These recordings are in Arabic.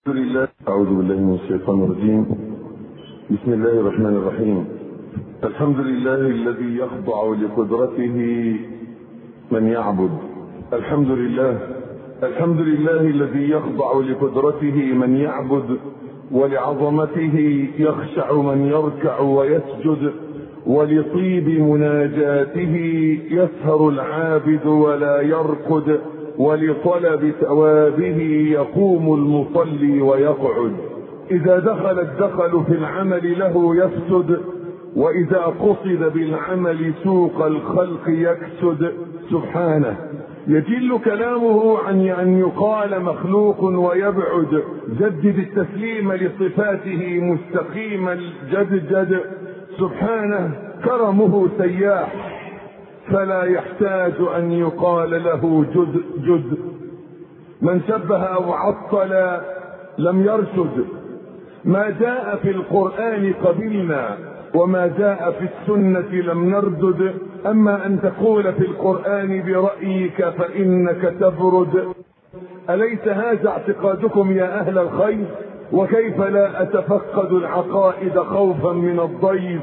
الحمد لله. أعوذ بالله من الشيطان الرجيم. بسم الله الرحمن الرحيم. الحمد لله الذي يخضع لقدرته من يعبد. الحمد لله الذي يخضع لقدرته من يعبد، ولعظمته يخشع من يركع ويسجد، ولطيب مناجاته يسهر العابد ولا يرقد، ولطلب ثوابه يقوم المصلي ويقعد. إذا دخل في العمل له يفسد، وإذا قصد بالعمل سوق الخلق يكسد. سبحانه يجل كلامه عن أن يقال مخلوق ويبعد. جدد التسليم لصفاته مستقيم الجدجد. سبحانه كرمه سياح، فلا يحتاج أن يقال له جد. من شبه أو عطل لم يرشد. ما جاء في القرآن قبلنا، وما جاء في السنة لم نردد. أما أن تقول في القرآن برأيك فإنك تبرد. أليس هذا اعتقادكم يا أهل الخير؟ وكيف لا أتفقد العقائد خوفا من الضيف؟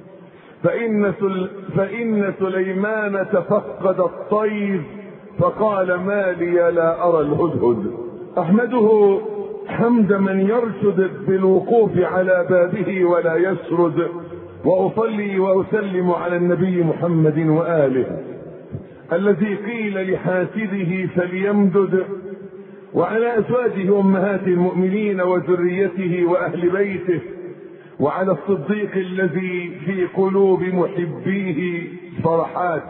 فإن سليمان تفقد الطير فقال ما لي لا أرى الهدهد. أحمده حمد من يرشد بالوقوف على بابه ولا يسرد. وأصلي وأسلم على النبي محمد وآله الذي قيل لحاسده فليمدد، وعلى أزواجه أمهات المؤمنين وذريته وأهل بيته، وعلى الصديق الذي في قلوب محبيه فرحات،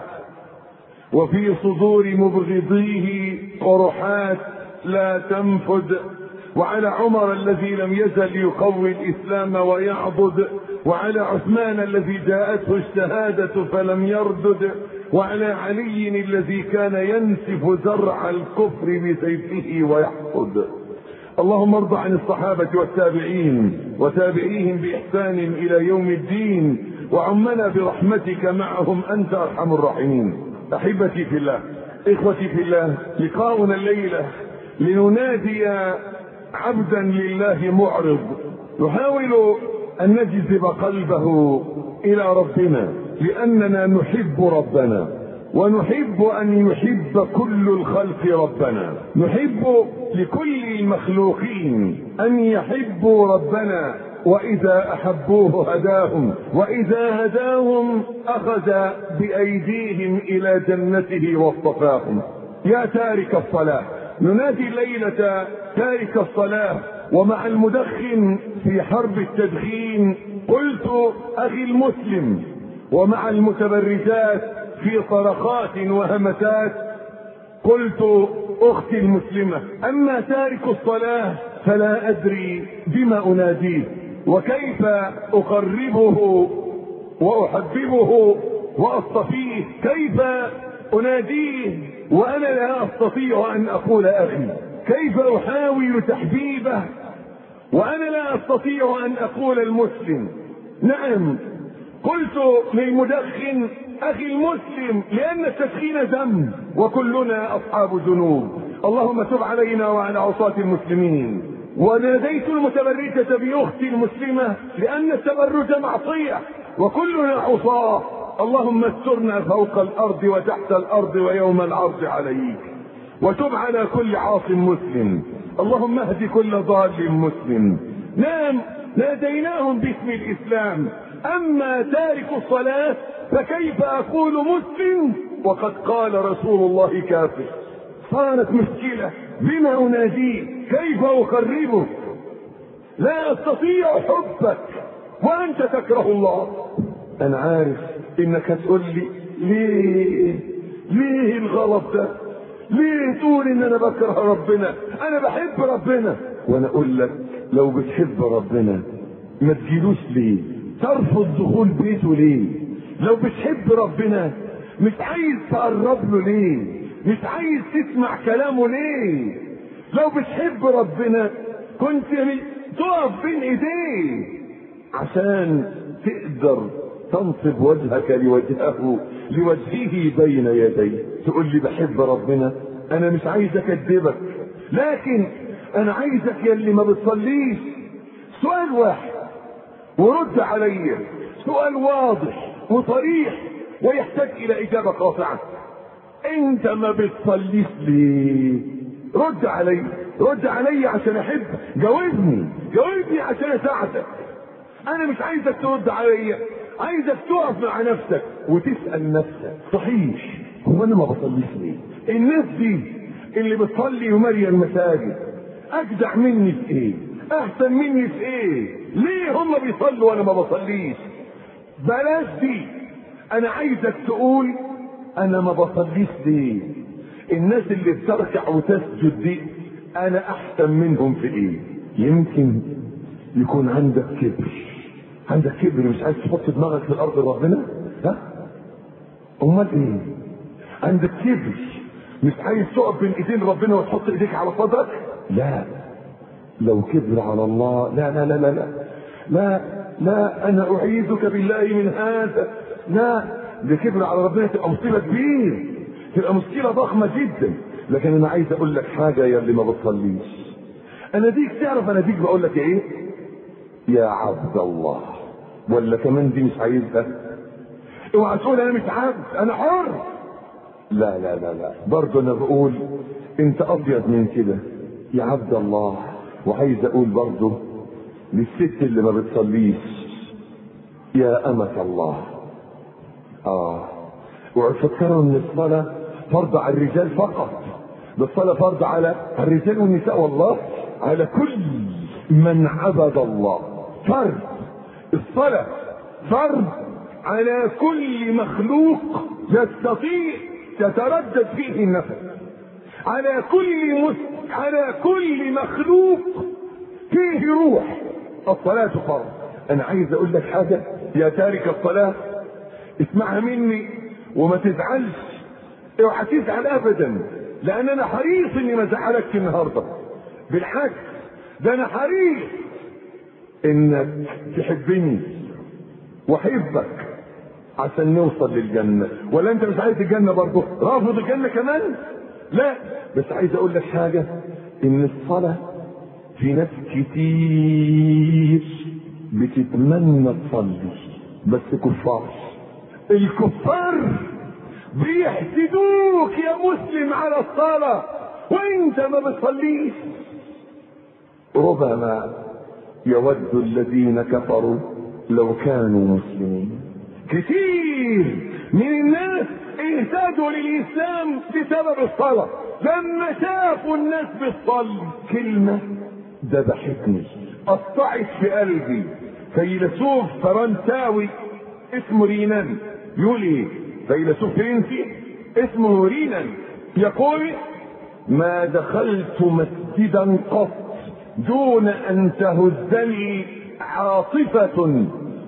وفي صدور مبغضيه قرحات لا تنفد، وعلى عمر الذي لم يزل يقوي الإسلام ويعبد، وعلى عثمان الذي جاءته الشهادة فلم يردد، وعلى علي الذي كان ينسف زرع الكفر بسيفه ويحصد. اللهم ارض عن الصحابة والتابعين وتابعيهم بإحسان إلى يوم الدين، وعمنا برحمتك معهم أنت أرحم الراحمين. أحبتي في الله، إخوتي في الله، لقاؤنا الليلة لننادي عبدا لله معرض يحاول أن نجذب قلبه إلى ربنا، لأننا نحب ربنا، ونحب أن يحب كل الخلق ربنا. نحب لكل المخلوقين أن يحبوا ربنا، وإذا أحبوه هداهم، وإذا هداهم أخذ بأيديهم إلى جنته واصطفاهم. يا تارك الصلاة، ننادي الليلة تارك الصلاة ومع المدخن في حرب التدخين. قلت أخي المسلم، ومع المتبرجات في صرخات وهمسات قلت أختي المسلمة. أما تارك الصلاة فلا أدري بما أناديه، وكيف أقربه وأحببه وأصطفيه. كيف أناديه وأنا لا أستطيع أن أقول أخي؟ كيف أحاول تحبيبه وأنا لا أستطيع أن أقول المسلم؟ نعم، قلت للمدخن أخي المسلم، لأن التدخين ذنب وكلنا أصحاب ذنوب. اللهم تب علينا وعلى عصاة المسلمين. وناديت المتبرجة بأختي المسلمة، لأن التبرج معصية وكلنا عصاة. اللهم استرنا فوق الأرض وتحت الأرض ويوم العرض عليك. وتب على كل عاص مسلم. اللهم اهد كل ضال مسلم. نعم، ناديناهم باسم الإسلام. أما تارك الصلاة فكيف أقول مسلم وقد قال رسول الله كافر؟ صارت مشكلة. بما أناديه؟ كيف أقربه؟ لا أستطيع حبك وأنت تكره الله. أنا عارف إنك تقول لي ليه الغلط ده؟ ليه تقول إن أنا بكره ربنا؟ أنا بحب ربنا. وأنا أقول لك لو بتحب ربنا ما تجيلوش ليه؟ ترفض دخول بيته ليه؟ لو بتحب ربنا مش عايز تقرب له ليه؟ مش عايز تسمع كلامه ليه؟ لو بتحب ربنا كنت تقف بين ايديه عشان تقدر تنصب وجهك لوجهه بين يديه. تقول لي بحب ربنا، انا مش عايز اكذبك، لكن انا عايزك يا اللي ما بتصليش سؤال واحد ورد عليا، سؤال واضح وصريح ويحتاج الى اجابة قاطعة. انت ما بتصليش ليه؟ رد علي، رد علي عشان احبك، جاوبني عشان اساعدك. انا مش عايزك ترد علي، عايزك تقف مع نفسك وتسأل نفسك صحيح هو انا ما بصليش ليه؟ الناس دي اللي بتصلي وماليه المساجد اجدع مني في ايه؟ احسن مني في ايه؟ ليه هم بيصلوا وانا ما بصليش؟ بلاش دي، انا عايزك تقول انا ما بصليش ليه؟ الناس اللي بتركع وتسجد دي انا احسن منهم في ايه؟ يمكن يكون عندك كبر، مش عايز تحط دماغك في الارض لربنا؟ ها؟ امال ايه؟ عندك كبر مش عايز تقف بين ايدين ربنا وتحط ايديك على صدرك؟ لا، لو كبر على الله لا لا لا لا لا لا, لا انا اعيذك بالله من هذا. لا، ده كبر على ربنا تبقى مصيبه كبيره، تبقى مشكله ضخمه جدا. لكن انا عايز اقول لك حاجه يا اللي ما بتصليش، انا ديك تعرف انا ديك بقول لك ايه؟ يا عبد الله. ولا كمان دي مش عايزها؟ اوعى تقول انا مش عبد انا حر. لا لا لا لا، برضه انا بقول انت ابيض من كده يا عبد الله. وعايز اقول برضه للست اللي ما بتصليش يا امة الله. وتفكروا ان الصلاة فرض على الرجال فقط، ده الصلاة فرض على الرجال والنساء، والله على كل من عبد الله. فرض الصلاة فرض على كل مخلوق يستطيع يتردد فيه النفس، على كل مخلوق فيه روح. الصلاة فرض. انا عايز اقول لك حاجة يا تارك الصلاة، اسمعها مني وما تزعلش، اوعى تزعل ابدا، لان انا حريص اني ما ازعلكش النهارده. بالعكس، ده انا حريص انك تحبني واحبك عشان نوصل للجنة. ولا انت مش عايز الجنة برضه؟ رافض الجنة كمان؟ لا، بس عايز اقول لك حاجة، ان الصلاة في ناس كتير بتتمنى تصلي بس كفار. الكفار بيحسدوك يا مسلم على الصلاة وانت ما بتصليش. ربما يود الذين كفروا لو كانوا مسلمين. كتير من الناس اهتدوا للإسلام بسبب الصلاة، لما شافوا الناس بتصلي. كلمة ذبحتني، قطعت في قلبي. فيلسوف فرنساوي اسمه رينان يقول ايه؟ فيلسوف فرنسي اسمه رينان يقول: ما دخلت مسجدا قط دون ان تهزني عاصفة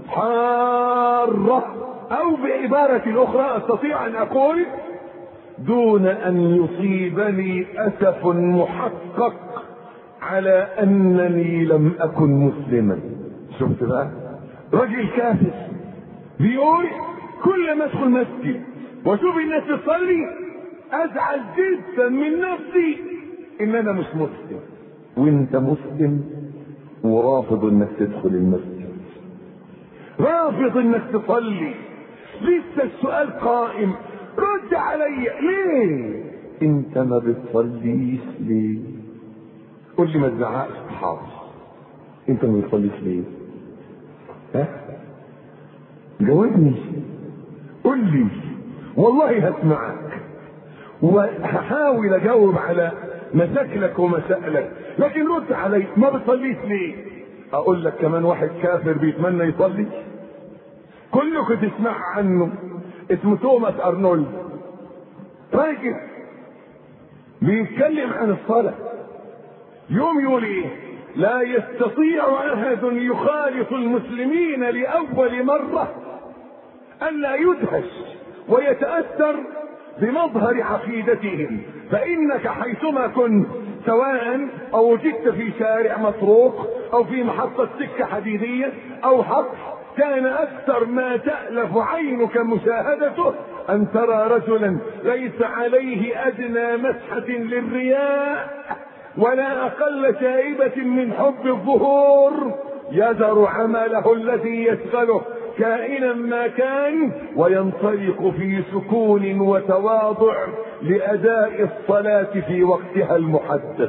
حارة، او بعبارة اخرى استطيع ان اقول دون ان يصيبني اسف محقق على انني لم اكن مسلما. شفت بقى؟ راجل كافر بيقول كل ما ادخل مسجد واشوف الناس تصلي ازعل جدا من نفسي ان انا مش مسلم. وانت مسلم ورافض انك تدخل المسجد، رافض انك تصلي. لسه السؤال قائم، رد علي، ليه انت ما بتصليش ليه؟ قول لي ما تزعقش، حاضر. انت ما بتصليش ليه؟ ها؟ جاوبني، قول لي، والله هسمعك وهحاول اجاوب على مشاكلك ومسائلك، لكن رد علي، ما بتصليش ليه؟ اقول لك كمان واحد كافر بيتمنى يصلي، كلكم تسمع عنه، اسمه توماس ارنولد. راجل بيتكلم عن الصلاة، يوم يقول ايه؟ لا يستطيع احد يخالط المسلمين لاول مرة الا يدهش ويتأثر بمظهر عقيدتهم، فانك حيثما كنت سواء او وجدت في شارع مطروق او في محطة سكة حديدية او حقل، كان اكثر ما تألف عينك مشاهدته ان ترى رجلا ليس عليه ادنى مسحة للرياء ولا أقل شائبة من حب الظهور، يذر عمله الذي يشغله كائنا ما كان، وينطلق في سكون وتواضع لأداء الصلاة في وقتها المحدد.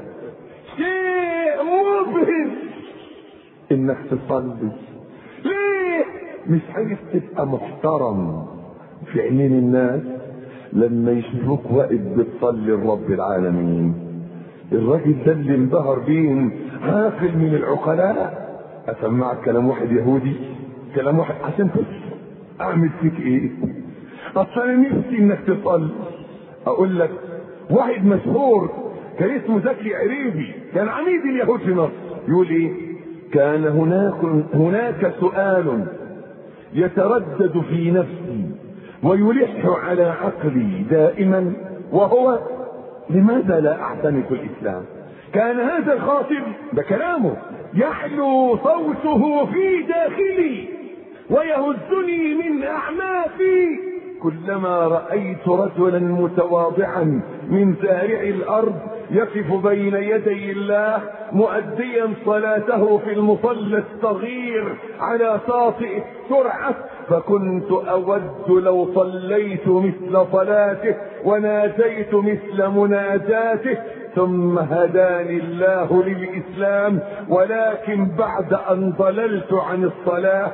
شيء مبهج انك تصلي. ليه؟ مش عايز تبقى محترم في عينين الناس لما يشوفوك واقف بتصلي لرب العالمين. الراجل ده اللي انبهر بيهم عاقل من العقلاء. اسمعك كلام واحد يهودي، كلام واحد عشان اعمل فيك ايه؟ اصل انا نفسي انك تصلي. اقول لك واحد مشهور كان اسمه زكي عريبي، كان عميد اليهود في مصر، يقول ايه؟ كان هناك سؤال يتردد في نفسي ويلح على عقلي دائما، وهو لماذا لا اعتنق الاسلام؟ كان هذا الخاطب بكلامه يحلو صوته في داخلي ويهزني من اعماقي كلما رايت رجلا متواضعا من زارع الارض يقف بين يدي الله مؤديا صلاته في المصلى الصغير على شاطئ السرعه، فكنت اود لو صليت مثل صلاته وناديت مثل مناجاته. ثم هداني الله للإسلام، ولكن بعد أن ضللت عن الصلاة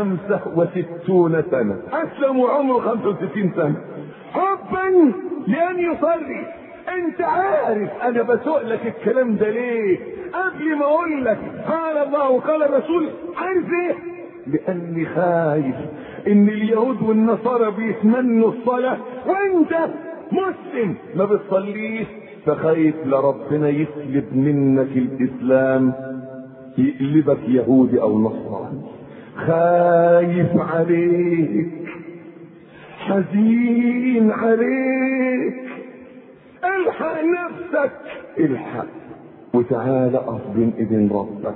65 سنة. أسلم وعمره 65 سنة حبا لأن يصلي. أنت عارف أنا بسؤلك الكلام ده ليه؟ قبل ما أقول لك قال الله وقال الرسول، عارف إيه؟ لأني خايف إن اليهود والنصارى بيتمنوا الصلاة وأنت مسلم ما بتصليش، فخايف لربنا يسلب منك الاسلام يقلبك يهودي او نصراني. خايف عليك، حزين عليك. الحق نفسك، الحق وتعال اقف بين ايدين ربك.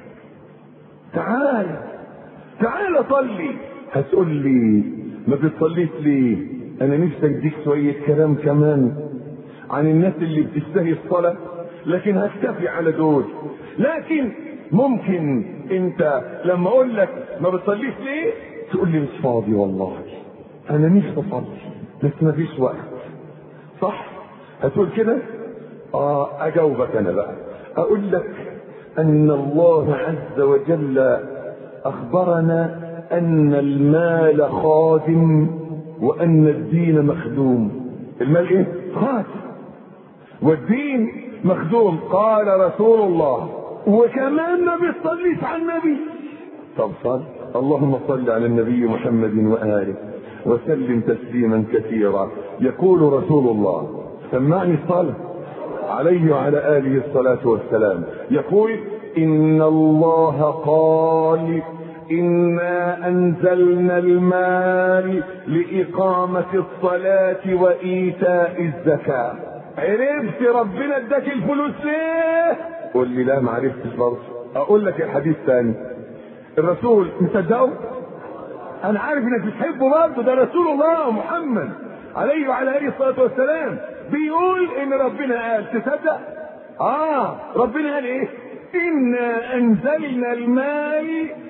تعال صلي. هتقول لي ما بتصليش ليه؟ انا نفسي اديك شويه كلام كمان عن الناس اللي بتشتهي الصلاة، لكن هكتفي على دول. لكن ممكن انت لما اقول لك ما بتصليش ليه تقول لي مش فاضي والله، انا نفسي اصلي بس ما فيش وقت. صح؟ هتقول كده؟ اجاوبك انا بقى، اقول لك ان الله عز وجل اخبرنا ان المال خادم وان الدين مخدوم. المال ايه؟ خادم والدين مخدوم. قال رسول الله، وكمان ما بيصليش على النبي. طب صل. اللهم صل على النبي محمد وآله وسلم تسليما كثيرا. يقول رسول الله، سمعني الصلاة عليه وعلى آله الصلاة والسلام، يقول إن الله قال إنا أنزلنا المال لإقامة الصلاة وإيتاء الزكاة. عرفت ربنا اداك الفلوس ليه؟ قول لي لا ما عرفتش برضه. اقول لك الحديث ثاني، الرسول مصدقه؟ انا عارف انك بتحبه برضه، ده رسول الله محمد عليه وعلى اله الصلاه والسلام بيقول ان ربنا قال. تصدق؟ ربنا قال ايه؟ انا انزلنا المال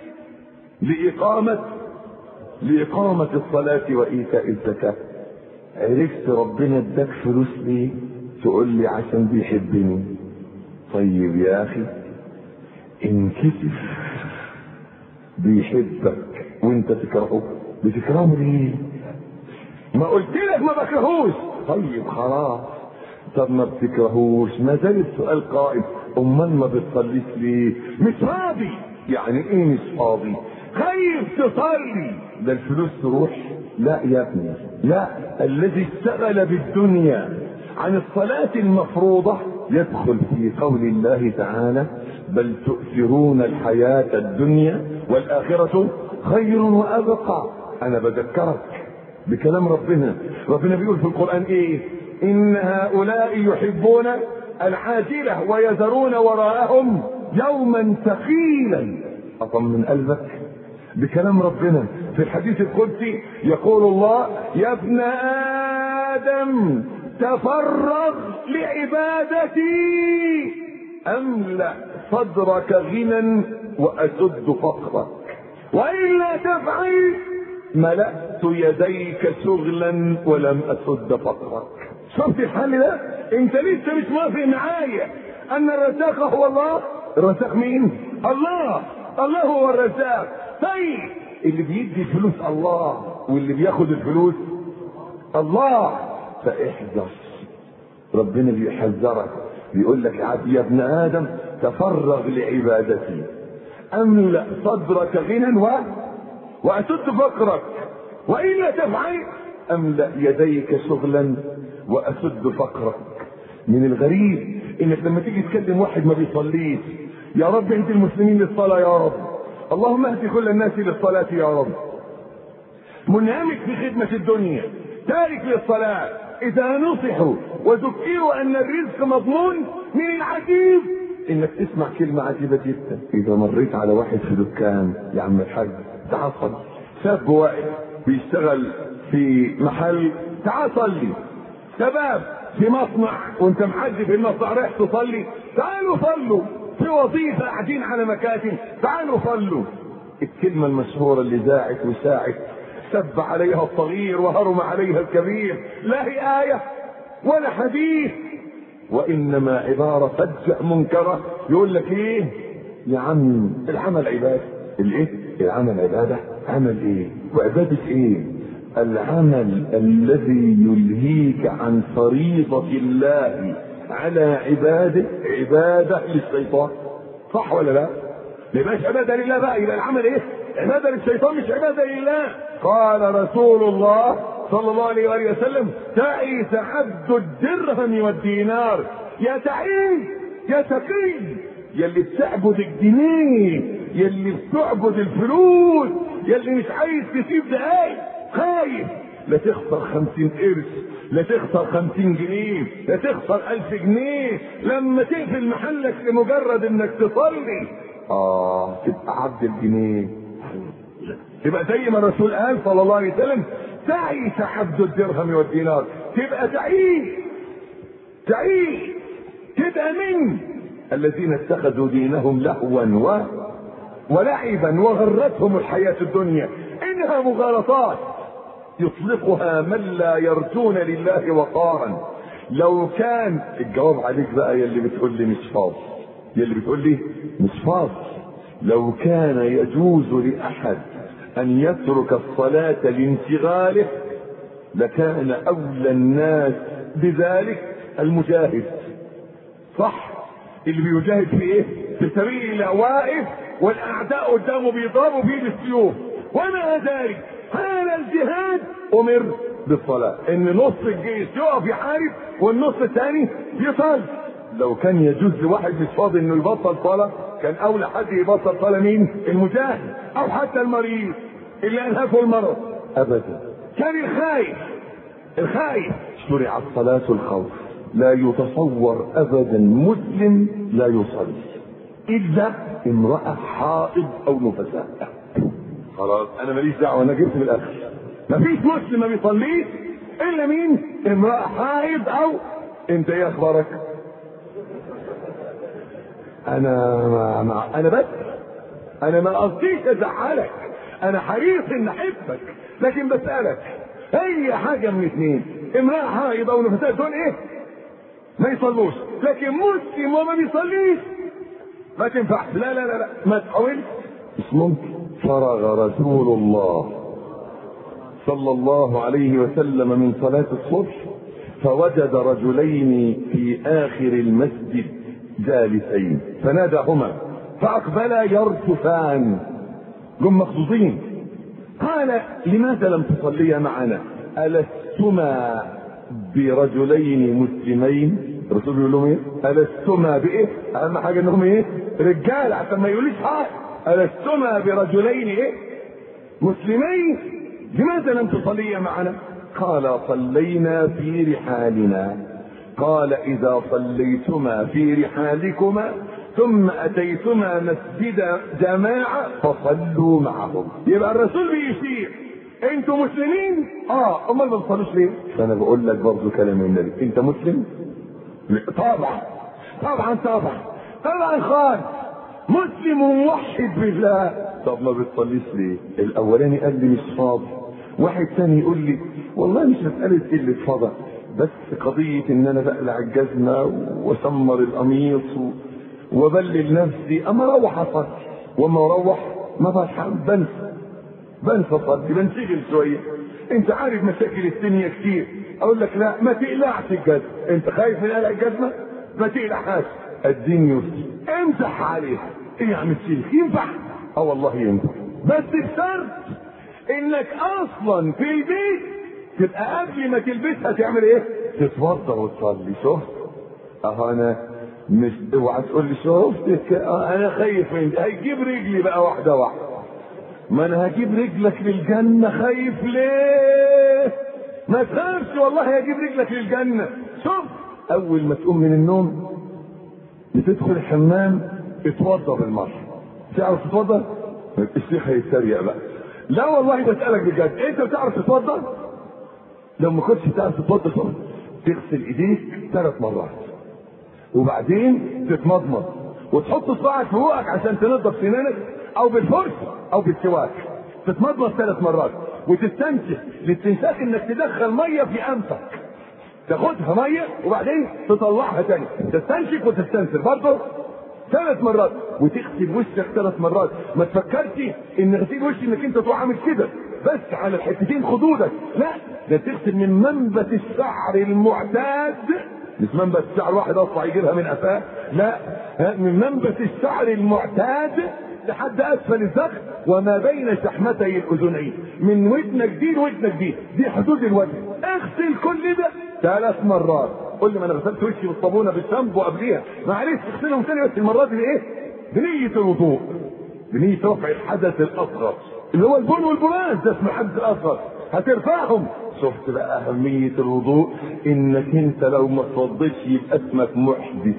لإقامة الصلاة وإيتاء الزكاة. عرفت ربنا اداك فلوس ليه؟ تقول لي عشان بيحبني. طيب يا اخي انكسف، بيحبك وانت تكرهه، بتكرهه ليه؟ ما قلت لك ما بكرهوش. طيب خلاص، طب ما بتكرهوش، ما زال السؤال قائم. امال ما بتصليش ليه؟ مش راضي. يعني ايه مش فاضي؟ خايف تصلي، ده الفلوس تروح. لا يا ابني، لا. الذي اشتغل بالدنيا عن الصلاة المفروضة يدخل في قول الله تعالى بل تؤثرون الحياة الدنيا والآخرة خير وأبقى. أنا بذكرك بكلام ربنا. ربنا بيقول في القرآن إيه؟ إن هؤلاء يحبون العاجلة ويذرون وراءهم يوما ثقيلا. أطمن قلبك بكلام ربنا. في الحديث القدسي يقول الله يا ابن آدم تفرغ لعبادتي املأ صدرك غنى واسد فقرك، والا تفعل ملأت يديك شغلا ولم اسد فقرك. شفت الحل ده؟ انت لسه مش موافق معايا ان الرزاق هو الله؟ الرزاق مين؟ الله. الله هو الرزاق. طيب اللي بيدي الفلوس الله واللي بياخد الفلوس الله، فاحذر. ربنا بيحذرك، بيقول لك يا ابن ادم تفرغ لعبادتي، املأ صدرك غنى واسد فقرك، والا تفعل املأ يديك شغلا واسد فقرك. من الغريب انك لما تيجي تكلم واحد ما بيصليش، يا رب انت المسلمين للصلاة يا رب، اللهم اهد كل الناس للصلاة يا رب، منهمك في خدمة الدنيا، تارك للصلاة. اذا نصحوا وذكروا ان الرزق مضمون، من العجيب انك تسمع كلمة عجيبة جدا. اذا مريت على واحد في دكان، يا عم الحاج تعال صلي، شاب واقف بيشتغل في محل، تعال صلي. شباب في مصنع وانت محجب في المصنع رايح تصلي، تعالوا صلوا. في وظيفة قاعدين على مكاتب، تعالوا صلوا. الكلمة المشهورة اللي ذاعت وساعت، سب عليها الصغير وهرم عليها الكبير، لا هي آية ولا حديث، وإنما عبارة فجأة منكرة. يقول لك ايه يا عم؟ العمل عبادة. الايه؟ العمل عبادة. عمل ايه وعبادة ايه؟ العمل الذي يلهيك عن فريضة الله على عباده عبادة للشيطان. صح ولا لا؟ ما يبقاش عبادة لله بقى، يبقى العمل ايه؟ عبادة للشيطان مش عبادة لله. قال رسول الله صلى الله عليه وآله وسلم: تعيس عبد الدرهم والدينار. يا تعيس يا تقي، يلي بتعبد الجنيه، يلي بتعبد الفلوس، يلي مش عايز تسيب دقايق، خايف لا تخسر 50 قرش، لا تخسر 50 جنيه، لا تخسر 1000 جنيه لما تقفل محلك لمجرد انك تصلي. تبقى عبد الجنيه، تبقى زي ما الرسول قال صلى الله عليه وسلم: تعيس عبد الدرهم والدينار. تبقى تعيس تبقى من الذين اتخذوا دينهم لهوا ولعبا وغرتهم الحياة الدنيا. انها مغالطات يطلقها من لا يرجون لله وقارا. لو كان الجواب عليك بقى يلي بتقول لي مش فاضي، يلي بتقول لي مش فاضي، لو كان يجوز لأحد أن يترك الصلاة لانشغاله لكان أولى الناس بذلك المجاهد. صح؟ اللي بيجاهد في ايه؟ في سبيل الله، واقف والأعداء قدامه بيضربوا فيه بالسيوف، ومع ذلك هذا الجهاد أمر بالصلاة، إن نص الجيش يقف يحارب والنص الثاني يصلي. لو كان يجوز لواحد مش فاضي إنه يبطل صلاة، كان أولى حد يبطل صلاة مين؟ المجاهد، أو حتى المريض اللي أنهكه المرض. أبدا. كان الخايف شرع الصلاة الخوف. لا يتصور أبدا مسلم لا يصلي إلا امرأة حائض أو نفساء. خلاص أنا ماليش دعوة، أنا جبت من الآخر. مفيش مسلم ما بيصليش إلا مين؟ امرأة حائض أو أنت إيه أخبارك؟ أنا ما قصديش أزعلك، أنا حريص إن أحبك، لكن بسألك أي حاجة من اثنين، امرأة حائض أو نفساء، دول إيه؟ ما يصلوش. لكن مسلم وما بيصليش ما تنفعش. لا ما تحاولش، مش ممكن. فرغ رسول الله صلى الله عليه وسلم من صلاة الصبح فوجد رجلين في آخر المسجد جالسين فناداهما فأقبلا يرتفان، جم مخضوضين. قال: لماذا لم تصليا معنا؟ ألستما برجلين مسلمين؟ الرسول يقول لهم ايه؟ ألستما بايه؟ اهم حاجه انهم ايه؟ رجال، عشان ما يقوليش حاجه. ألستما برجلين ايه؟ مسلمين؟ لماذا لم تصليا معنا؟ قال: صلينا في رحالنا. قال: اذا صليتما في رحالكما ثم اتيتما مسجد جماعه فصلوا معهم. يبقى الرسول بيشير انتوا مسلمين؟ امال ما بتصلوش ليه؟ فانا بقول لك برضه كلام النبي، انت مسلم؟ طبعا خالص مسلم وموحد بالله. طب ما بتصليش ليه؟ الاولاني قال لي مش فاضي، واحد تاني يقول لي والله مش مسألة قلة فضل، بس قضية ان انا بقلع الجزمة واسمر القميص وبلل نفسي، اما اروح اصلي، واما اروح ما بلحق بنسى اصلي، بنشغل شوية. انت عارف مشاكل الدنيا كتير. اقول لك لا ما تقلعش الجزمة، انت خايف من قلع الجزمة؟ ما تقلعهاش، الدين يسر، امسح عليها. ايه يا عم الشيخ ينفع؟ اه والله ينفع، بس بشرط انك اصلا في البيت تبقى قبل ما تلبسها تعمل ايه؟ تتوضا وتصلي. شفت؟ انا مش، اوعى تقول لي شفت انا خايف من هيجيب رجلي بقى واحده واحده. ما انا هجيب رجلك للجنه، خايف ليه؟ ما تخافش والله هجيب رجلك للجنه. شوف، اول ما تقوم من النوم بتدخل الحمام اتوضا بالمره. تعرف تتوضا؟ الشيخ هيتريق بقى. لا والله بسألك بجد، انت بتعرف تتوضا؟ لو ما كنتش بتعرف تتوضا تغسل ايديك 3 مرات، وبعدين تتمضمض وتحط صباعك في بوقك عشان تنضف سنانك، او بالفرشه او بالسواك. تتمضمض 3 مرات وتستنشق الاستنشاق انك تدخل ميه في انفك، تاخدها ميه وبعدين تطلعها تاني، تستنشق وتستنشق برضه 3 مرات، وتغسل وشك 3 مرات. ما تفكرش ان غسيل وش انك انت تروح عامل كده بس على الحتتين خدودك، لا، ده تغسل من منبت الشعر المعتاد، مش منبت الشعر واحد اصلا يجيبها من قفاه، لا، من منبت الشعر المعتاد لحد اسفل الذقن وما بين شحمتي الاذنين، من ودنك دي لودنك دي حدود الوجه. اغسل كل ده 3 مرات. قول لي ما انا غسلت وشي بالصابونه بالشامبو قبليها، معلش اغسلهم تاني بس المره دي بايه؟ بنيه الوضوء، بنيه رفع الحدث الاصغر اللي هو البول والبراز، ده اسمه الحدث الاصغر، هترفعهم. شفت بقى اهميه الوضوء؟ انك انت لو ما تفضلش يبقى اسمك محدث.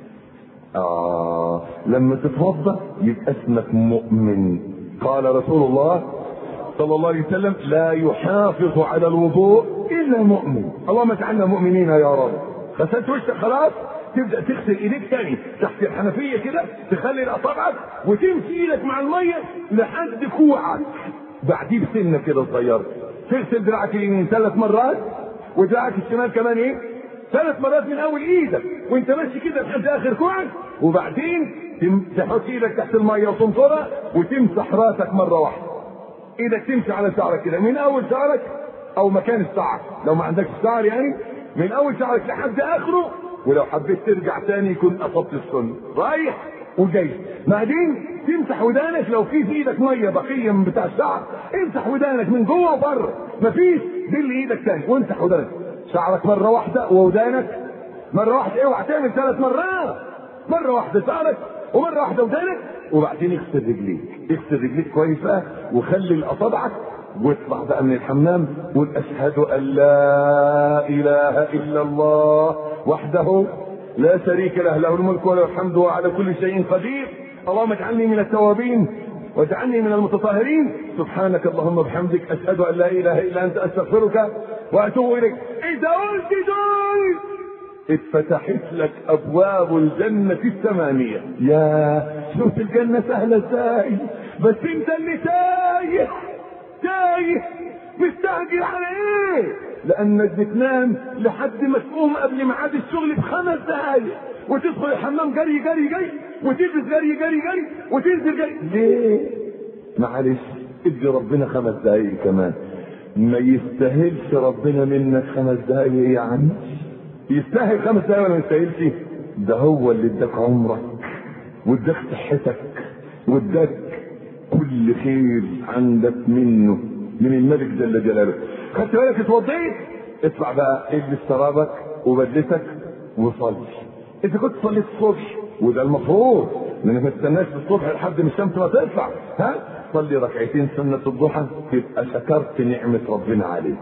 لما تتوضا يبقى اسمك مؤمن. قال رسول الله صلى الله عليه وسلم لا يحافظ على الوضوء الا مؤمن. اللهم اجعلنا مؤمنين يا رب. غسلت وشك خلاص، تبدا تغسل ايديك تاني تحت الحنفيه كده، تخلي اصابعك وتمشي ايدك مع الميه لحد كوعك، بعديه بسنه كده صغيره. تغسل دراعك اليمين 3 مرات، ودراعك الشمال كمان ايه؟ 3 مرات من اول ايدك وانت ماشي كده لحد اخر كوعك، وبعدين تحط ايدك تحت الميه وتنطرها وتمسح راسك مره واحده. ايدك تمشي على شعرك كده من اول شعرك او مكان الشعر لو ما عندكش شعر، يعني من اول شعرك لحد اخره، ولو حبيت ترجع تاني يكون اصبت السنه، رايح وجاي. بعدين تمسح ودانك لو في ايدك ميه بقيه من بتاع الشعر، امسح ودانك من جوه وبره، مفيش دل ايدك تاني وامسح ودانك. شعرك مره واحده وودانك مره واحده، اوعى تعمل 3 مرات، مره واحده شعرك ومره واحده ودانك، وبعدين اغسل رجليك. اغسل رجليك كويس بقى وخلي اصابعك، واطلع بقى من الحمام قول اشهد ان لا اله الا الله وحده لا شريك له، له الملك وله الحمد وعلى كل شيء قدير، اللهم اجعلني من التوابين واجعلني من المتطهرين، سبحانك اللهم وبحمدك اشهد ان لا اله الا انت استغفرك واتوب اليك. اذا قلت دول اتفتحت لك ابواب الجنة 8. يا شوف الجنة سهلة ازاي، بس انت اللي تايه مستعجل على ايه؟ لانك بتنام لحد ما تقوم قبل ميعاد الشغل ب5 دقايق، وتدخل الحمام جري جري جري، وتلبس جري جري جري، وتنزل جري. ليه؟ معلش ادي ربنا 5 دقايق كمان. ما يستاهلش ربنا منك 5 دقايق يا عم؟ يستاهل 5 دقايق ولا ما يستاهلش؟ ده هو اللي اداك عمرك واداك صحتك واداك كل خير عندك منه، من الملك جل جلاله. خدت بالك؟ اتوضيت، اطلع بقى البس شرابك وبدلتك وصلي. اذا كنت صليت الصبح وده المفروض، لانك ما تستناش الصبح لحد ما الشمس ما تطلع، صلي 2 ركعتين سنة الضحى، تبقى شكرت نعمة ربنا عليك.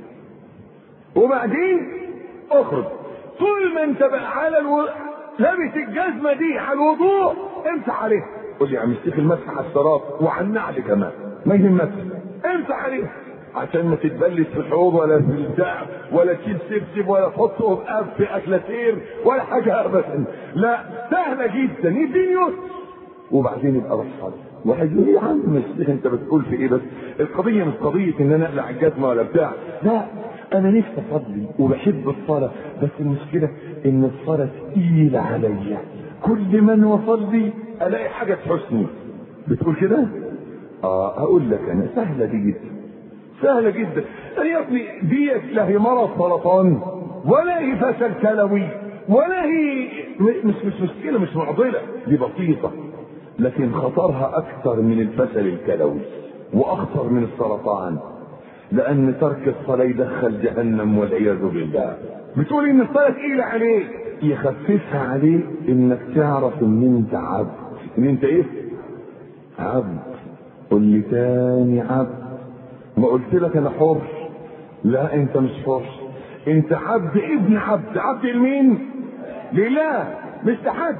وبعدين اخرج، طول ما انت بقى على لابس الجزمة دي على الوضوء امسح عليها. قول لي يا عم الشيخ المسح على الشراب وعلى النعل كمان ما يهمكش، امسح عليها عشان ما تتبلش في الحوض ولا في البتاع ولا تشيل سبسب ولا تحطه في اكلاتير ولا حاجه ابدا. لا، سهله جدا، يديني يسر وبعدين يبقى بحصل. واحد يقول يا عم مش انت بتقول في ايه؟ بس القضيه مش قضيه ان انا اقلع الجزمه ولا بتاع، لا، انا نفسي اصلي وبحب الصلاه، بس المشكله ان الصلاه تقيله عليا، كل ما اصلي الاقي حاجه تحسني. بتقول كده؟ اقول لك انا سهله دي جدا، سهله جدا. يا ابني ديت لا هي مرض سرطان ولا هي فشل كلوي ولا هي مش مشكله، مش معضله، دي بسيطه، لكن خطرها اكثر من الفشل الكلوي واخطر من السرطان، لان ترك الصلاه يدخل جهنم والعياذ بالله. بتقول ان الصلاه تقيله عليك، يخففها عليك انك تعرف ان انت عبد. ان انت ايه؟ عبد. قل لي تاني عبد. ما قلت لك انا حر؟ لا، انت مش حر، انت عبد ابن عبد. عبد لمين؟ لله، مش لحد.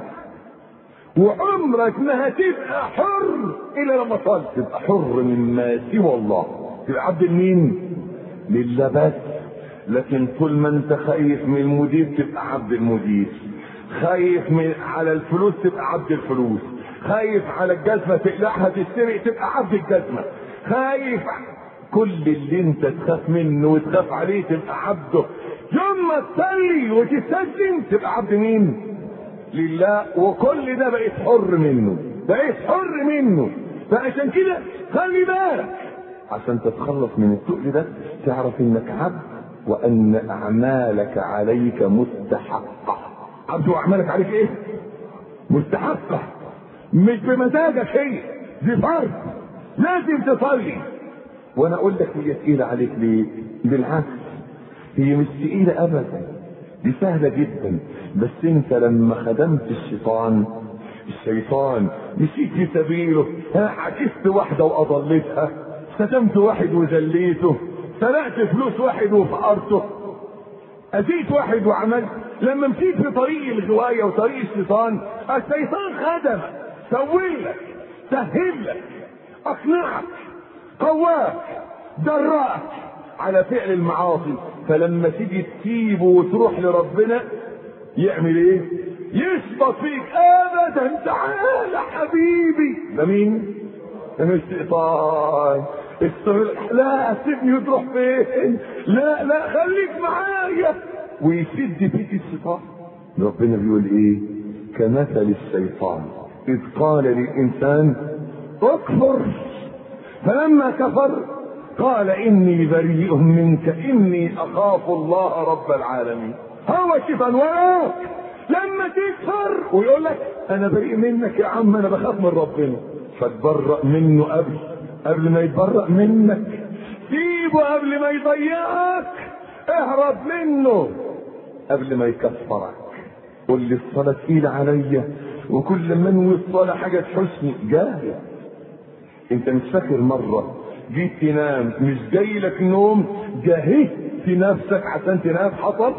وعمرك ما هتبقى حر الا لما تصلي، تبقى حر مما سوى الله. تبقى عبد لمين؟ لله بس. لكن طول ما انت خايف من المدير تبقى عبد المدير، خايف على الفلوس تبقى عبد الفلوس، خايف على الجزمه تقلعها تسرق تبقى عبد الجزمه، خايف كل اللي انت تخاف منه وتخاف عليه تبقى عبده. يوم ما تصلي وتستسلم تبقى عبد مين؟ لله. وكل ده بقيت حر منه، بقيت حر منه. فعشان كده خلي بالك عشان تتخلص من التقل ده، تعرف انك عبد وان اعمالك عليك مستحقه. عبد واعمالك عليك ايه؟ مستحقه، مش بمزاجك، هي دي فرض لازم تصلي. وانا اقول لك هي تقيله عليك ليه؟ بالعكس، هي مش تقيله ابدا، دي سهله جدا. بس انت لما خدمت الشيطان مشيت في سبيله، عكست واحده واضلتها، شتمت واحد وذليته، سرقت فلوس واحد وفقرته، اذيت واحد وعملت. لما مشيت في طريق الغوايه وطريق الشيطان خدمك، سويلك، سهلك، اقنعك، قواك، دراك على فعل المعاصي. فلما تيجي تسيبه وتروح لربنا يعمل ايه؟ يشبط فيك. ابدا، تعالى حبيبي. ده مين؟ ده مش شيطان. لا سيبني تروح فين؟ لا خليك معايا، ويسد فيك الشيطان. ربنا بيقول ايه؟ كمثل الشيطان اذ قال للانسان اكفر فلما كفر قال اني بريء منك اني اخاف الله رب العالمين. هو الشيطان وراك لما تكفر ويقول لك انا بريء منك يا عم، انا بخاف من ربنا، فتبرأ منه قبل ما يتبرأ منك. سيبه قبل ما يضيعك، اهرب منه قبل ما يكفرك. قل لي الصلاة تقيلة عليا، وكل ما انوي الصلاة حاجة تحسني. جاهز. انت مش فاكر مرة جيت تنام مش جاي لك نوم، جهزت نفسك عشان تنام، حصل؟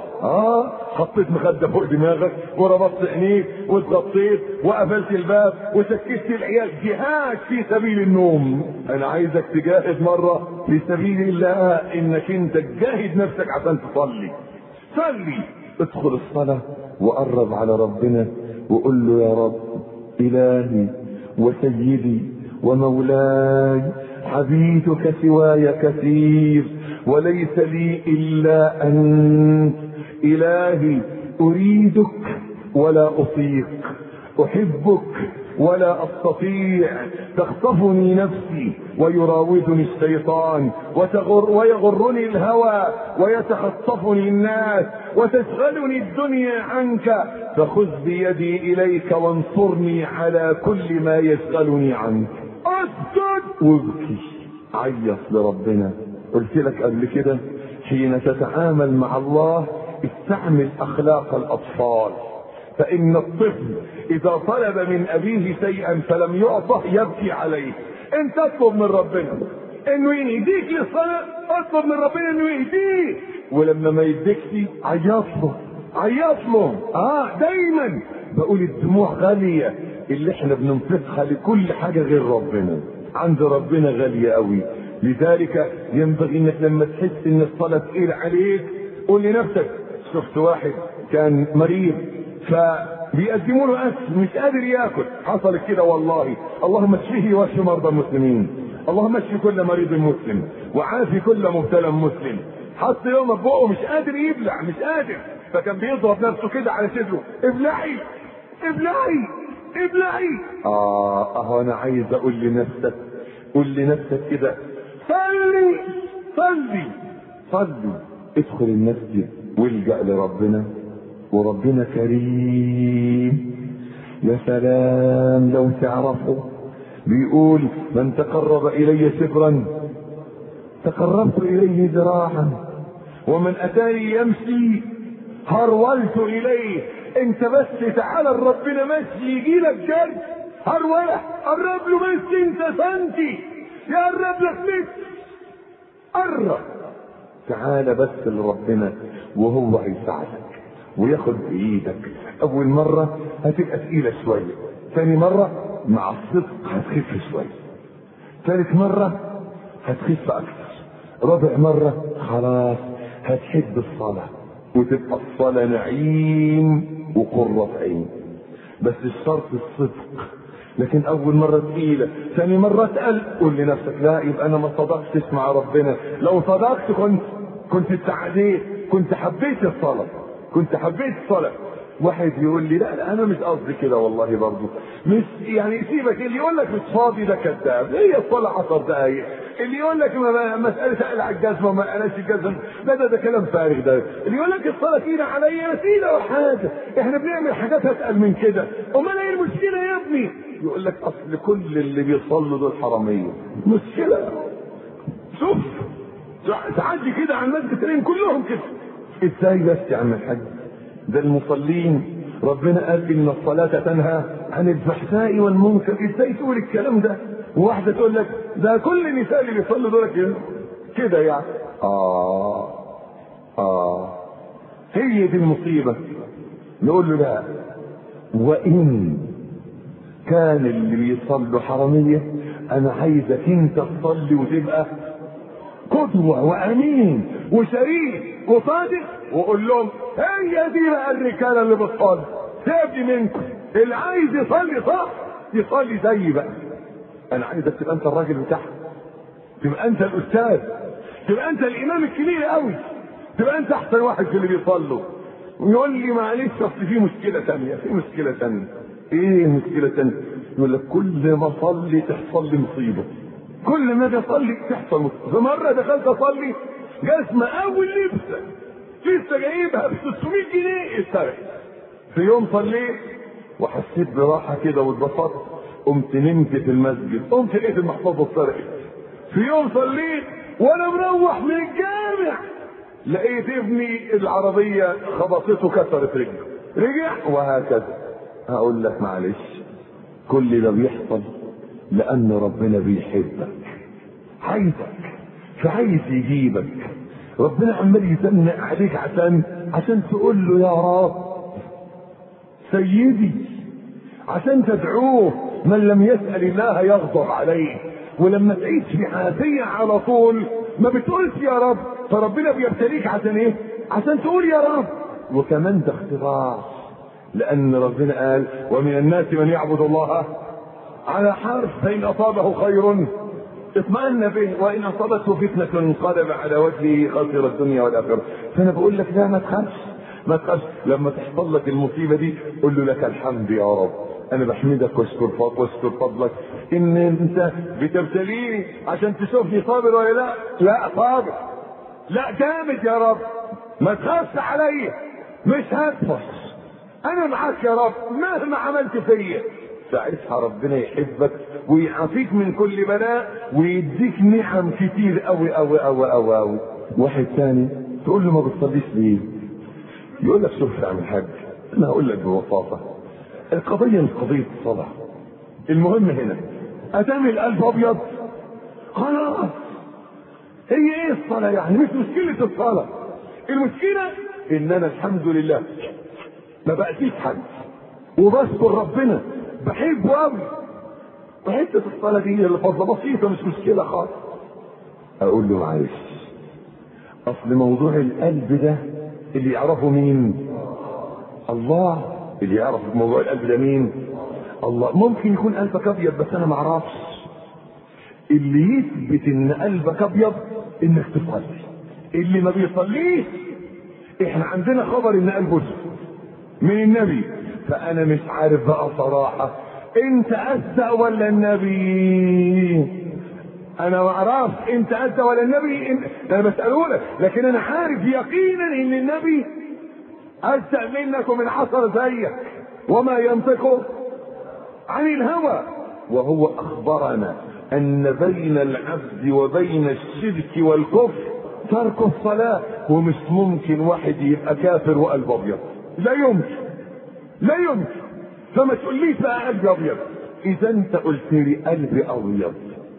حطيت مخدة فوق دماغك وربطت عينيك واتغطيت وقفلت الباب وسكت العيال. جهاد في سبيل النوم. انا عايزك تجاهد مرة في سبيل الله، انك انت تجاهد نفسك عشان تصلي. صلي، ادخل الصلاة وقرب على ربنا وقول له يا رب الهي وسيدي ومولاي، عبيدك سواي كثير وليس لي الا انت. الهي اريدك ولا اطيق، احبك ولا استطيع، تخطفني نفسي ويراودني الشيطان ويغرني الهوى ويتخطفني الناس وتشغلني الدنيا عنك، فخذ بيدي اليك وانصرني على كل ما يشغلني عنك. اسجد وابكي، عيط لربنا. قلت لك قبل كده حين تتعامل مع الله استعمل اخلاق الاطفال، فان الطفل اذا طلب من ابيه شيئا فلم يعطه يبكي عليه. انت اطلب من ربنا انه يهديك للصلاه، اطلب من ربنا انه يهديك، ولما ما يديكش عيط له. دايما بقول الدموع غاليه، اللي احنا بننفقها لكل حاجه غير ربنا عند ربنا غاليه قوي. لذلك ينبغي انك لما تحس ان الصلاة تقيل عليك قول لنفسك. شفت واحد كان مريض فبيقدموا له اكل مش قادر ياكل، حصلت كده والله. اللهم اشفيه واشف مرضى المسلمين، اللهم اشف كل مريض مسلم وعافي كل مبتلى مسلم. حط يوم بقه مش قادر يبلع، مش قادر، فكان بيضرب نفسه كده على صدره، ابلعي ابلعي ابلعي. اهو انا عايز اقول لنفسك، قول لنفسك كده صلي صلي صلي. ادخل المسجد والجأ لربنا، وربنا كريم. يا سلام لو تعرفه، بيقول من تقرب الي شبرا تقربت اليه ذراعا، ومن اتاني يمشي هرولت اليه. انت بس تعالى لربنا مشي يجي لك جري، هروله قرب له بس انت سنتي يقرب لك متر، قرب تعالى بس لربنا وهو هيساعدك وياخد بايدك. اول مرة هتبقى تقيلة شوية، ثاني مرة مع الصدق هتخف شوية، ثالث مرة هتخف اكثر، رابع مرة خلاص هتحب الصلاة وتبقى الصلاة نعيم وقرة عين. بس الشرط الصدق. لكن اول مرة تقيلة، ثاني مرة تقل، قول لنفسك لا يبقى انا ما صدقتش مع ربنا. لو صدقت كنت اتعديت، كنت حبيت الصلاة، كنت حبيت الصلاة. واحد يقول لي لا انا مش قصدي كده والله برضه، مش يعني سيبك. اللي يقول لك مش فاضي ده كذاب، هي الصلاة 10 دقايق. اللي يقول لك مسألة اقلع الجزمة وما قلعش الجزمة ده كلام فارغ. ده اللي يقول لك الصلاة تقيلة عليا، تقيلة وحاجة، احنا بنعمل حاجات اتقل من كده، امال ايه المشكلة يا ابني؟ يقول لك اصل كل اللي بيصلوا دول حرامية. مشكلة، شوف تعدي كده على المسجد تلاقيهم كلهم كده. ازاي بس يا عم الحاج؟ ده المصلين ربنا قال ان الصلاة تنهى عن الفحشاء والمنكر. ازاي تقول الكلام ده؟ وواحدة تقول لك ده كل النساء اللي بيصلوا دول كده يعني. هي دي المصيبة. نقول له لا، وان كان اللي بيصلوا حرامية انا عايزك انت تصلي وتبقى قدوة وامين وشريف وصادق، وقول لهم هي دي بقى الرجاله اللي بتصلي. سيبني منكم، اللي عايز يصلي صح يصلي زيي بقى. انا عايزك تبقى انت الراجل بتاعها، تبقى انت الاستاذ، تبقى انت الامام الكبير قوي، تبقى انت احسن واحد في اللي بيصلوا. يقول لي معلش اصل في مشكله ثانيه. في مشكله ثانيه؟ ايه المشكله الثانيه؟ يقول لك كل ما اصلي تحصل لي مصيبه، كل ما اجي اصلي تحصل مصيبه. في مره دخلت اصلي جزمه اول لبسه لسه جايبها ب 600 جنيه اتسرقت. في يوم صليت وحسيت براحه كده واتبسطت، قمت نمت في المسجد، قمت لقيت المحفظه اتسرقت. في يوم صليت وانا مروح من الجامع لقيت ابني العربيه خبطته كسرت رجله، رجع وهكذا. هقول لك معلش، كل ده بيحصل لان ربنا بيحبك، عايزك، فعايز يجيبك. ربنا عمال يزنق عليك عشان تقول له يا رب سيدي، عشان تدعوه. من لم يسأل الله يغضب عليه. ولما تعيش في عافية على طول ما بتقولش يا رب، فربنا بيبتليك عشان ايه؟ عشان تقول يا رب. وكمان ده اختبار، لان ربنا قال ومن الناس من يعبد الله على حرف، فإن أصابه خير اطمأن به وإن أصابته فتنة انقلب على وجهه خسر الدنيا والآخرة. فأنا بقول لك لا، ما تخافش ما تخافش. لما تحصل لك المصيبة دي قل له لك الحمد يا رب، أنا بحمدك واشكر فضلك إن أنت بتبتليني عشان تشوفني صابر ولا لا. لا صابر، لا جامد يا رب، ما تخافش عليا، مش هتفش، أنا معاك يا رب مهما عملت فيا. ساعتها ربنا يحبك ويعافيك من كل بلاء ويديك نعم كتير قوي قوي قوي قوي قوي. واحد ثاني تقول له ما بتصليش ليه؟ يقول لك شوف يا عم الحاج، انا هقول لك ببساطه، القضيه مش قضيه الصلاه. المهم هنا ادام القلب ابيض خلاص. هي ايه الصلاه يعني؟ مش مشكله الصلاه، المشكله ان انا الحمد لله ما بأذيش حد وبشكر ربنا، بحبه قوي. وحته الصلاه دي اللي فضله بسيطه، مش مشكله خالص. اقول له معلش، اصل موضوع القلب ده اللي يعرفه مين؟ الله. اللي يعرف موضوع القلب ده مين؟ الله. ممكن يكون قلبك ابيض بس انا ما اعرفش. اللي يثبت ان قلبك ابيض انك تصلي. اللي ما بيصليش احنا عندنا خبر ان قلبه اسود من النبي، فانا مش عارف بقى صراحه انت اصدق ولا النبي؟ انا ما اعرفش انت اصدق ولا النبي، انا بساله لك، لكن انا عارف يقينا ان النبي اصدق منك ومن عصر زيك، وما ينطق عن الهوى، وهو اخبرنا ان بين العبد وبين الشرك والكفر ترك الصلاة. ومش ممكن واحد يبقى كافر وقلب ابيض، لا يمكن لا يمكن. فما تقوليش بقى قلبي ابيض. اذا انت قلت لي قلبي ابيض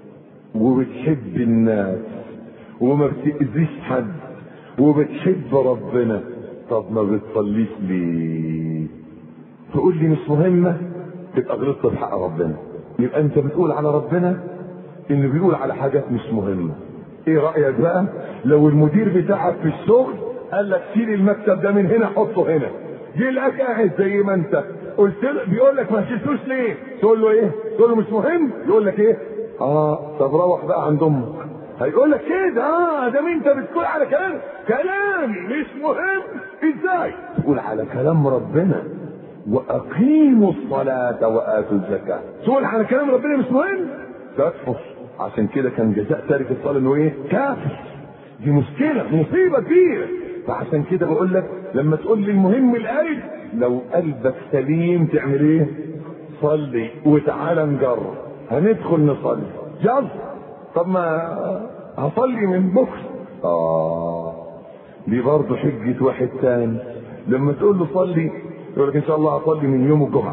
وبتحب الناس وما بتأذيش حد وبتحب ربنا، طب ما بتصليش ليه؟ تقول لي مش مهمة، تبقى غلطت في حق ربنا. يبقى انت بتقول على ربنا انه بيقول على حاجات مش مهمة. ايه رأيك بقى لو المدير بتاعك في الشغل قال لك شيل المكتب ده من هنا حطه هنا، جه لك قاعد زي ما انت قلت له، بيقول لك ما شلتوش ليه؟ تقول له ايه؟ تقول له مش مهم، يقول لك ايه؟ طب روح بقى عند امك. هيقول لك كده ده انت بتقول على كلامي مش مهم. ازاي تقول على كلام ربنا واقيموا الصلاة واتوا الزكاة تقول على كلام ربنا مش مهم؟ تكفر. عشان كده كان جزاء تارك الصلاة انه ايه؟ كافر. دي مشكلة مصيبة كبيرة. فعشان كده بقول لك لما تقول لي المهم القلب، لو قلبك سليم تعمل ايه؟ صلي. وتعالى نجرب، هندخل نصلي يلا. طب ما هصلي من بكره. دي برضه حجة واحد تاني. لما تقول له صلي يقول لك ان شاء الله هصلي من يوم الجمعة.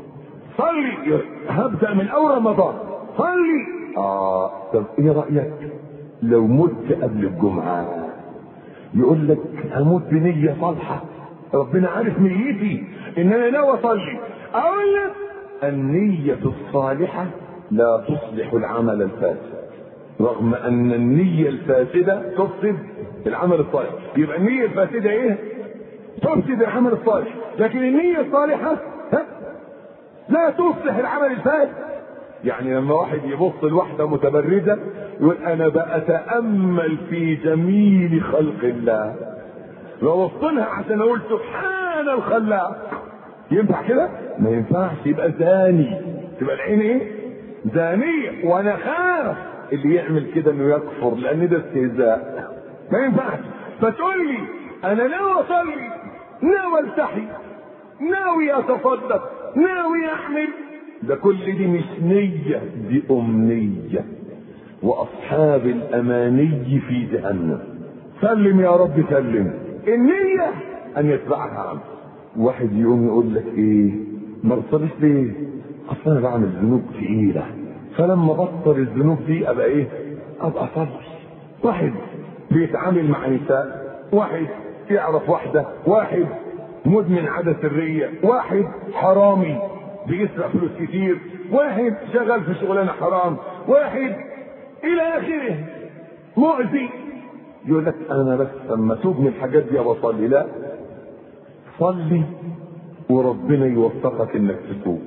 صلي هبدأ من اول رمضان. صلي. طب ايه رأيك لو مت قبل الجمعة؟ يقول لك هموت بنية صالحة، ربنا عارف نيتي ان انا ناوي اصلي. اقول لك النية الصالحة لا تصلح العمل الفاسد، رغم ان النية الفاسدة تفسد العمل الصالح. يبقى النية الفاسدة ايه؟ تفسد العمل الصالح، لكن النية الصالحة لا تصلح العمل الفاسد. يعني لما واحد يبص لواحدة متبرجة يقول انا بأتأمل في جميل خلق الله، ببص لها عشان اقول سبحان الخلاق. ينفع كده؟ ما ينفعش. يبقى زاني، تبقى العين ايه؟ زانية. وانا خاف اللي يعمل كده انه يكفر، لان ده استهزاء. ما ينفعش. فتقول لي انا ناوي اصلي، ناوي التحي، ناوي اتصدق، ناوي احمل، ده كل دي مش نية، دي أمنية. وأصحاب الأماني في جهنم. سلم يا رب سلم. النية أن يتبعها عمل. واحد يقوم يقول لك إيه؟ ما بتصليش ليه؟ أصل أنا بعمل ذنوب تقيلة، فلما بطل الذنوب دي أبقى إيه؟ أبقى صلي. واحد بيتعامل مع نساء، واحد يعرف واحدة، واحد مدمن عادة سرية، واحد حرامي بيسرق فلوس كتير، واحد شغال في شغلانه حرام، واحد الى اخره مؤذي. يقول لك انا بس لما توب من الحاجات دي بصلي. لا، صلي وربنا يوفقك انك تتوب.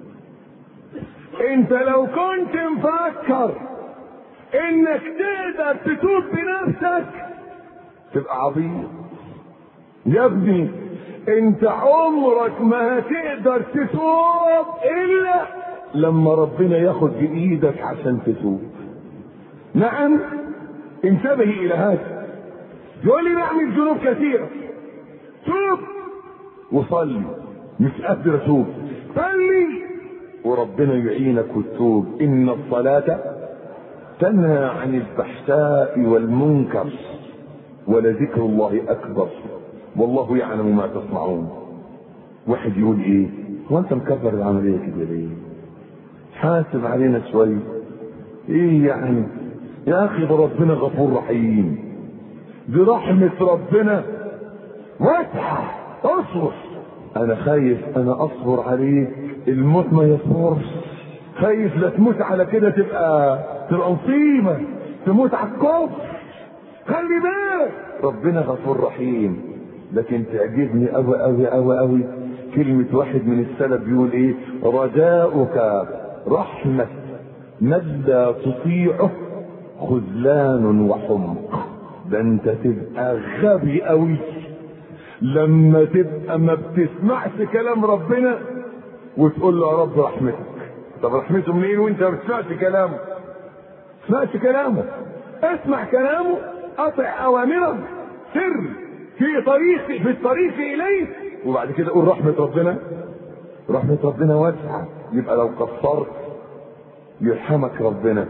انت لو كنت مفكر انك تقدر تتوب بنفسك تبقى عبيط يا ابني. انت عمرك ما هتقدر تتوب الا لما ربنا ياخد بايدك عشان تتوب. نعم، انتبه الى هذا. يقول لي نعمل ذنوب كثيرة، توب وصلي. مش قادر اتوب، صلي وربنا يعينك وتتوب. ان الصلاة تنهى عن الفحشاء والمنكر ولذكر الله اكبر والله يعلم ما تصنعون. واحد يقول ايه؟ هو انت مكبر العملية كده ليه؟ حاسب علينا شوية. ايه يعني يا اخي؟ ده ربنا غفور رحيم، دي رحمة ربنا واسعة. اصبر. انا خايف انا اصبر عليك الموت ما يصبرش. خايف لا تموت على كده تبقى مصيبة. تموت على الكفر. خلي بالك ربنا غفور رحيم. لكن تعجبني قوي قوي قوي قوي كلمة واحد من السلف بيقول ايه؟ رجاؤك رحمة من لا تطيعه خذلان وحمق. ده انت تبقى غبي قوي لما تبقى ما بتسمعش كلام ربنا وتقول له يا رب رحمتك. طب رحمته منين وانت ما بتسمعش كلامه؟ اسمعش كلامه، اسمع كلامه، اطع اوامره، سر في الطريق اليه، وبعد كده قول رحمة ربنا. رحمة ربنا واسعة، يبقى لو قصرت يرحمك ربنا.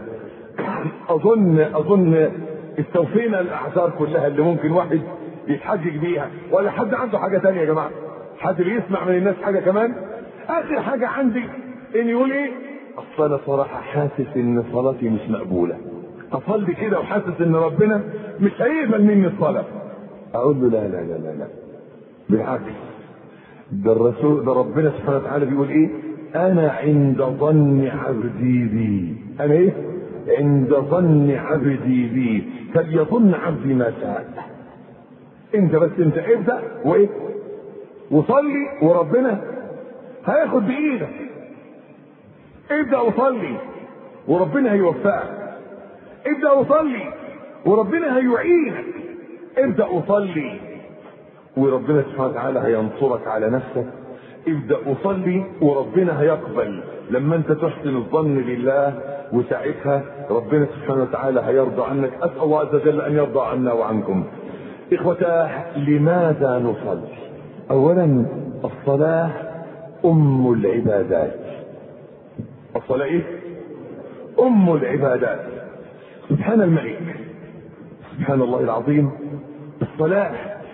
اظن استوفينا الاعذار كلها اللي ممكن واحد يتحجج بيها. ولا حد عنده حاجة تانية يا جماعة؟ حد بيسمع من الناس حاجة كمان؟ اخر حاجة عندي ان يقول ايه؟ اصل انا صراحة حاسس ان صلاتي مش مقبولة. اصلي كده وحاسس ان ربنا مش هيقبل مني الصلاة. اقول له لا لا لا لا لا، بالعكس، ده الرسول، ده ربنا سبحانه وتعالى بيقول ايه؟ انا عند ظن عبدي بي. انا ايه؟ عند ظن عبدي بي فليظن عبدي ما شاء. انت بس انت ابدأ وايه؟ وصلي وربنا هياخد بايدك. ابدأ وصلي وربنا هيوفقك. ابدأ وصلي وربنا هيعينك. ابدأ وصلي وربنا سبحانه وتعالى هينصرك على نفسك. ابدأ وصلي وربنا هيقبل لما انت تحسن الظن لله، وساعتها ربنا سبحانه وتعالى هيرضى عنك. اسأل الله عز وجل ان يرضى عنا وعنكم. اخوتاه، لماذا نصلي؟ اولا الصلاة ام العبادات. الصلاة ايه؟ ام العبادات. سبحان الملك، سبحان الله العظيم. الصلاة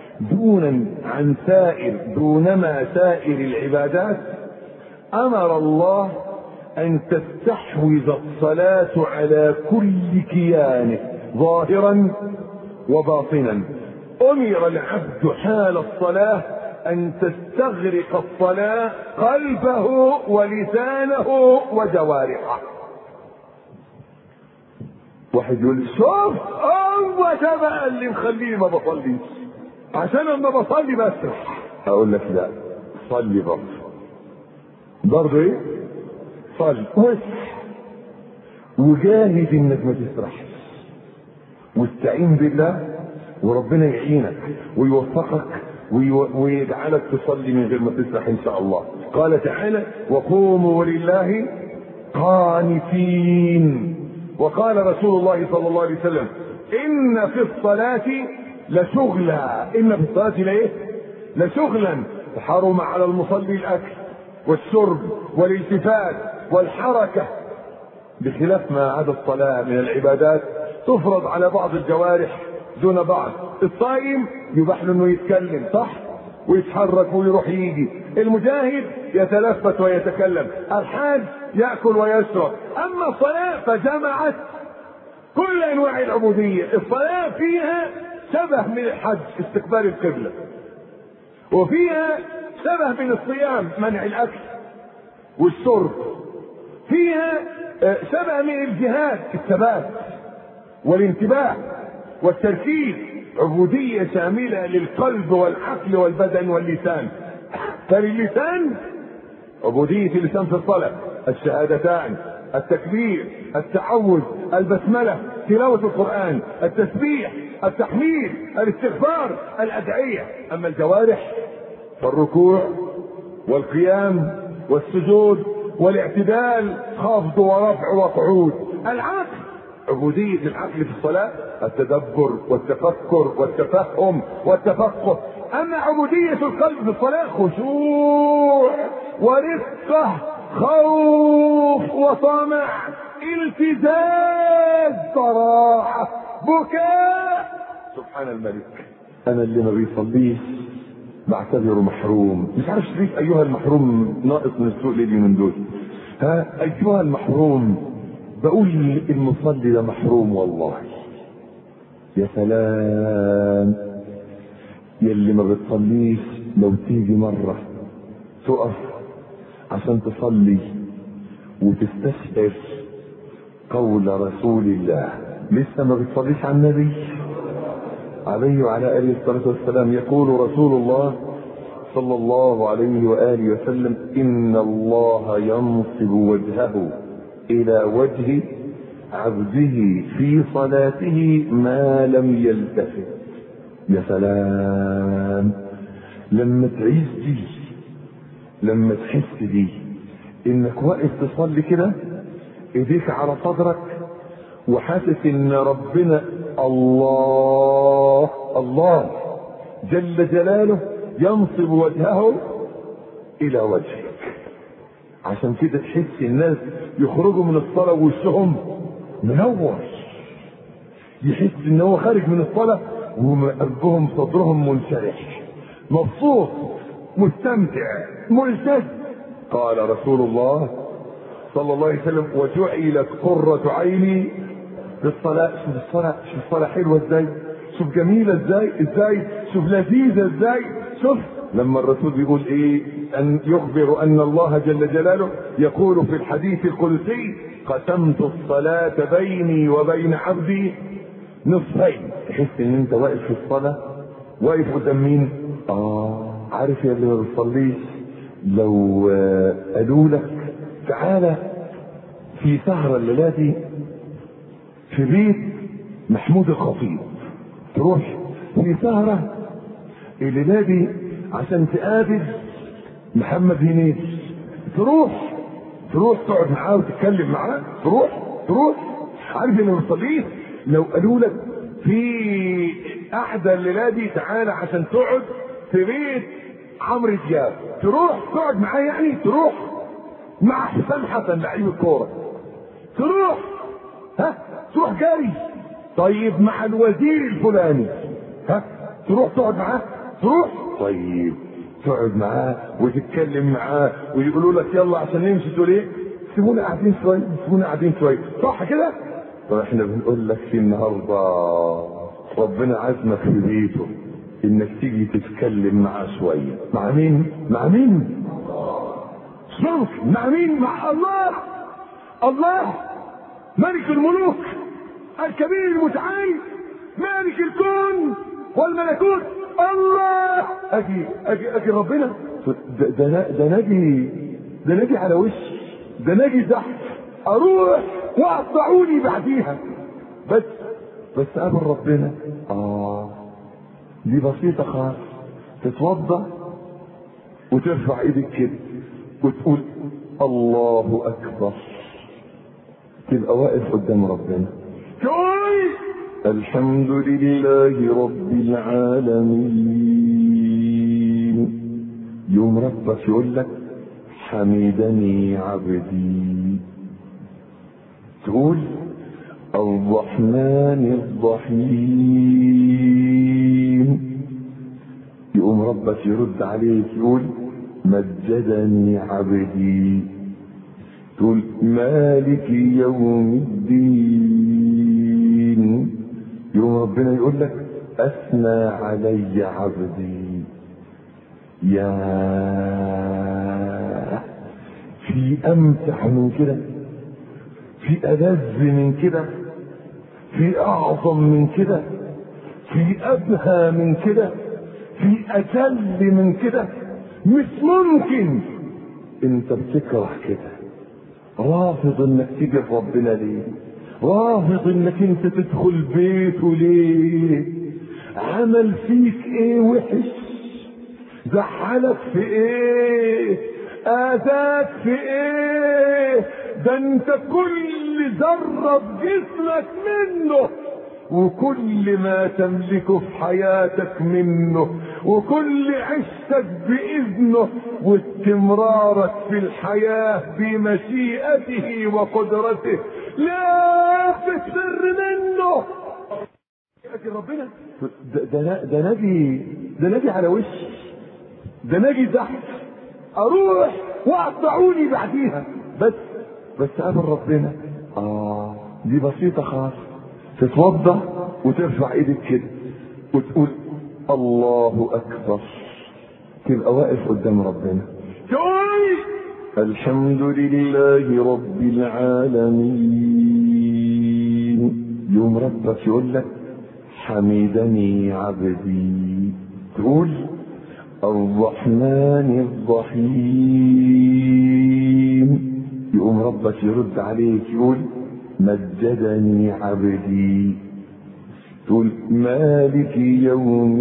دونما سائر العبادات امر الله ان تستحوذ الصلاة على كل كيانه ظاهرا وباطنا. امر العبد حال الصلاة ان تستغرق الصلاة قلبه ولسانه وجوارحه. واحد يقول شوف هو ده بقى اللي مخليني ما بصليش، عشان لما بصلي بسرح. اقول لك لا، صلي برضه ايه؟ صلي واسرح، وجاهد انك ما تسرحش، واستعين بالله وربنا يعينك ويوفقك ويجعلك تصلي من غير ما تسرح ان شاء الله. قال تعالى وقوموا لله قانتين. وقال رسول الله صلى الله عليه وسلم ان في الصلاة لشغلا. ان في الصلاة لايه؟ لشغلا. حرم على المصلي الاكل والشرب والالتفات والحركة، بخلاف ما عدا الصلاة من العبادات تفرض على بعض الجوارح دون بعض. الصائم يباح له انه يتكلم صح ويتحرك ويروح يجي. المجاهد يتلفت ويتكلم. الحاج يأكل ويشرب. اما الصلاة فجمعت كل انواع العبودية. الصلاة فيها شبه من الحج استقبال القبلة، وفيها شبه من الصيام منع الاكل والشرب، فيها شبه من الجهاد الثبات والانتباه والتركيز. عبودية شاملة للقلب والعقل والبدن واللسان. فاللسان عبودية اللسان في الصلاة الشهادتان، التكبير، التعوذ، البسملة، تلاوة القرآن، التسبيح، التحميد، الاستغفار، الأدعية. أما الجوارح فالركوع والقيام والسجود والاعتدال، خفض ورفع وقعود. العقل عبودية العقل في الصلاة التدبر والتفكر والتفهم والتفقه. أما عبودية القلب في الصلاة خشوع ورقة، خوف وطمع، التزاز، صراحة، بكاء. سبحان الملك. أنا اللي ما بيصليش بعتبره محروم. مش عارف ليه أيها المحروم ناقص من السوق ليه من دول. أيها المحروم، بقول المصلي ده محروم والله. يا سلام يلي ما بتصليش، لو تيجي مرة تقف عشان تصلي وتستشعر قول رسول الله لسه ما بتصليش على النبي عليه وعلى آله الصلاة والسلام. يقول رسول الله صلى الله عليه وآله وسلم: إن الله ينصب وجهه إلى وجه عبده في صلاته ما لم يلتفت. يا سلام لما تعيش دي، لما تحس دي انك واقف تصلي كده ايديك على صدرك وحاسس ان ربنا الله جل جلاله ينصب وجهه الى وجهك. عشان كده تحس الناس يخرجوا من الصلاة ووشهم منور، يحس ان هو خارج من الصلاة وقلبهم صدرهم منشرح مبسوط مستمتع ملتز. قال رسول الله صلى الله عليه وسلم: وجعلت قرة عيني في الصلاة. شوف الصلاة، شوف الصلاة حلوة ازاي، شوف جميلة ازاي، شوف لذيذة ازاي. شوف لما الرسول بيقول ايه، ان يخبر ان الله جل جلاله يقول في الحديث القدسي: قسمت الصلاة بيني وبين عبدي نصفين. تحس ان انت واقف في الصلاة، واقف قدام مين؟ عارف يا اللي ما بتصليش، لو قالوا لك تعالى في سهرة الليلة دي في بيت محمود الخطيب، تروح في سهرة الليلة دي عشان تقابل محمد هنيدي، تروح تقعد معاه وتتكلم معاه، تروح. عارف اللي ما بتصليش، لو قالوا لك في احدى الليلة دي تعالى عشان تقعد في بيت عمرو دياب، تروح تقعد معاه، يعني تروح مع حسام حسن لعيب الكوره، تروح جاري. طيب مع الوزير الفلاني، تروح تقعد معاه، طيب تقعد معاه وتتكلم معاه ويقولوا لك يلا عشان نمشي، تقول ايه؟ سيبونا قاعدين شويه، صح كده؟ طب احنا بنقول لك في النهارده ربنا عزمك في بيته انك تيجي تتكلم معاه شويه. مع مين؟ شوف مع مين؟ مع الله ملك الملوك الكبير المتعال مالك الكون والملكوت. الله اجي ربنا، ده ناجي على وش، ده ناجي تحت، اروح واقطعوني بعديها، بس قابل ربنا. دي بسيطة خالص، تتوضا وترفع ايدك كده وتقول الله اكبر، تبقى واقف قدام ربنا تقول الحمد لله رب العالمين. يوم ربك يقول لك حمدني عبدي، تقول الرحمن الرحيم. يقوم ربك يرد عليك يقول مجدني عبدي، تقول مالك يوم الدين. يوم ربنا يقول لك اثنى علي عبدي. يا في امتع من كده، في ألذ من كده، في أعظم من كده، في أبهى من كده، في أجل من كده؟ مش ممكن. انت بتكره كده، رافض انك تيجي ربنا ليه؟ رافض انك انت تدخل بيته ليه؟ عمل فيك ايه وحش؟ زعلك في ايه؟ اذاك في ايه؟ ده انت كل ذرة بجسمك منه، وكل ما تملكه في حياتك منه، وكل عشتك بإذنه، واستمرارك في الحياة بمشيئته وقدرته، لا تسر منه. لكن ربنا ده ناجي على وش، ده ناجي تحت، اروح واقطعوني بعديها، بس قابل ربنا. دي بسيطة خالص، تتوضا وترفع ايدك كده وتقول الله اكبر، تبقى واقف قدام ربنا تقول الحمد لله رب العالمين. يوم ربك يقول لك حمدني عبدي، تقول الرحمن الرحيم، يقوم ربك يرد عليك يقول مجدني عبدي، تقول مالك يوم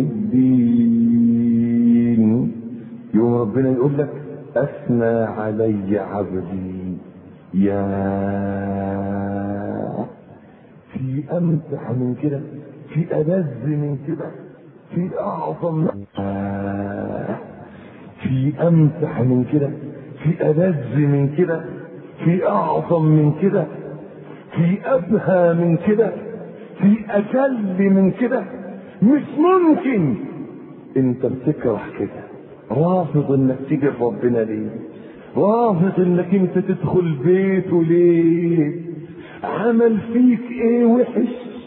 الدين، يوم ربنا يقول لك اثنى علي عبدي. يا في امتع من كده، في ألذ من كده، في اعظم، في امتع من كده، في ألذ من كده، في اعظم من كده، في ابهى من كده، في اجل من كده. مش ممكن انت بتكره كده، رافض انك تيجي لربنا ليه؟ رافض انك انت تدخل بيته ليه؟ عمل فيك ايه وحش؟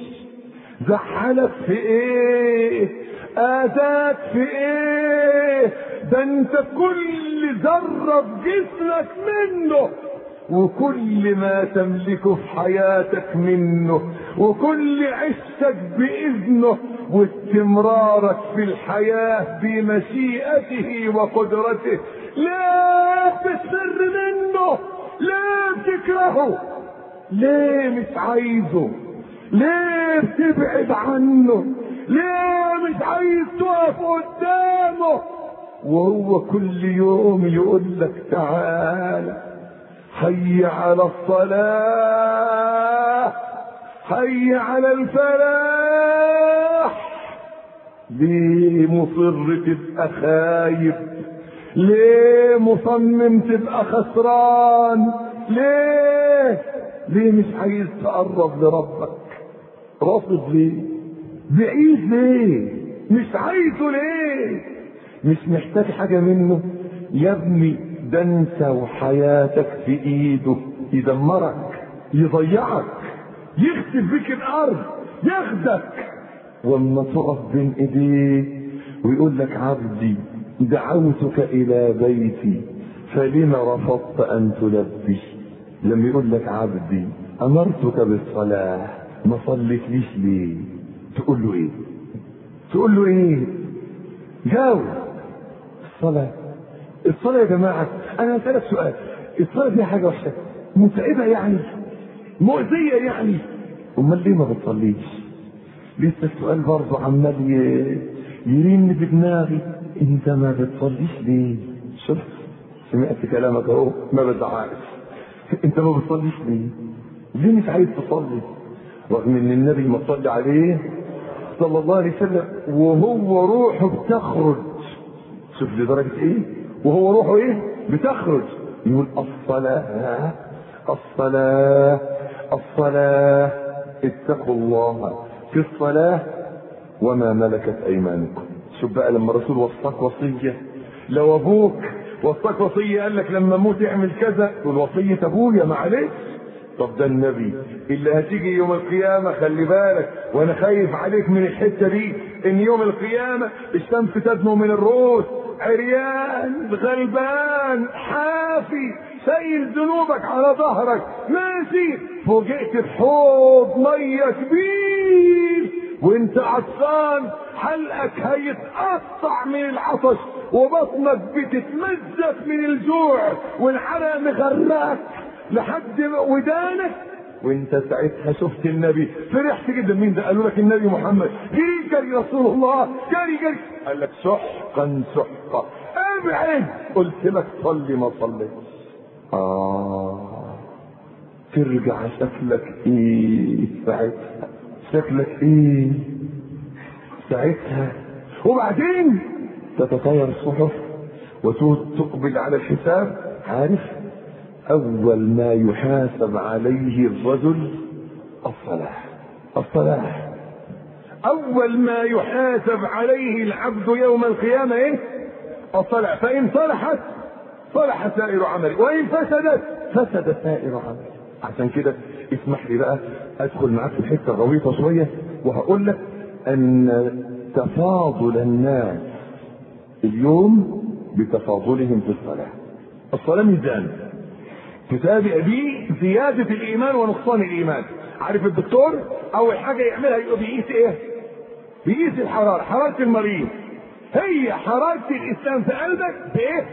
زعلك في ايه؟ اذاك في ايه؟ ده انت كل ذره في جسمك منه، وكل ما تملكه في حياتك منه، وكل عشتك بإذنه، واستمرارك في الحياة بمشيئته وقدرته. لا تسر منه، لا تكرهه، ليه مش عايزه؟ ليه بتبعد عنه؟ ليه مش عايز تقف قدامه وهو كل يوم يقول لك تعالى حي على الصلاة، حي على الفلاح؟ ليه مصر تبقى خايف؟ ليه مصمم تبقى خسران؟ ليه مش عايز تقرب لربك؟ رافض ليه؟ بعيد ليه؟ مش عايزه ليه؟ مش محتاج حاجة منه؟ يا ابني ده انت وحياتك في ايده، يدمرك، يضيعك، يخسف بك الارض، ياخدك. واما تقف بين ايديه ويقول لك عبدي دعوتك الى بيتي فلما رفضت ان تلبي؟ لما يقول لك عبدي امرتك بالصلاة ما صليتليش ليه؟ تقول له ايه؟ تقول له ايه؟ جاوب. الصلاة يا جماعة، انا هسألك سؤال، الصلاة دي حاجة وحشة؟ متعبة يعني؟ مؤذية يعني؟ امال ليه ما بتصليش؟ لسه السؤال برضه عمال يرن في دماغي، انت ما بتصليش ليه؟ شفت؟ سمعت كلامك اهو، ما بزعقش. انت ما بتصليش ليه؟ ليه مش عايز تصلي؟ رغم ان النبي ما صلى عليه صلى الله عليه وسلم وهو روحه بتخرج، شوف لدرجة ايه؟ وهو روحه ايه؟ بتخرج، يقول الصلاة الصلاة الصلاة، اتقوا الله في الصلاة وما ملكت ايمانكم. شوف بقى لما الرسول وصاك وصية، لو ابوك وصاك وصية قال لك لما اموت اعمل كذا، تقول وصية ابويا معلش. طب ده النبي اللي هتيجي يوم القيامة، خلي بالك وانا خايف عليك من الحتة دي، ان يوم القيامة الشمس تدنو من الرؤوس، عريان غلبان حافي شايل ذنوبك على ظهرك ماشي، فوجئت بحوض مية كبير وانت عطشان، حلقك هيتقطع من العطش وبطنك بتتمزق من الجوع والعرق مغرقك لحد ودانك، وانت ساعتها شفت النبي فرحت جدا. مين ده؟ قالوا لك النبي محمد. جري رسول الله، جري قال لك سحقا سحقا، ابعد. قلت لك صلي ما صليتش. ترجع شكلك ايه ساعتها؟ شكلك ايه ساعتها؟ وبعدين تتطاير الصحف وتقبل على الحساب. عارف اول ما يحاسب عليه الرجل الصلاة. اول ما يحاسب عليه العبد يوم القيامة ايه؟ الصلاة. فان صلحت صلح سائر عمله، وان فسدت فسد سائر عمله. عشان كده اسمح لي بقى ادخل معاك في الحته غويطه شويه، وهقول لك ان تفاضل الناس اليوم بتفاضلهم في الصلاه. الصلاه ميزان تتابع به زياده الايمان ونقصان الايمان. عارف الدكتور اول حاجه يعملها يبقى بيقيس ايه؟ بيقيس الحراره، حراره المريض. هي حراره الاسلام في قلبك بايه؟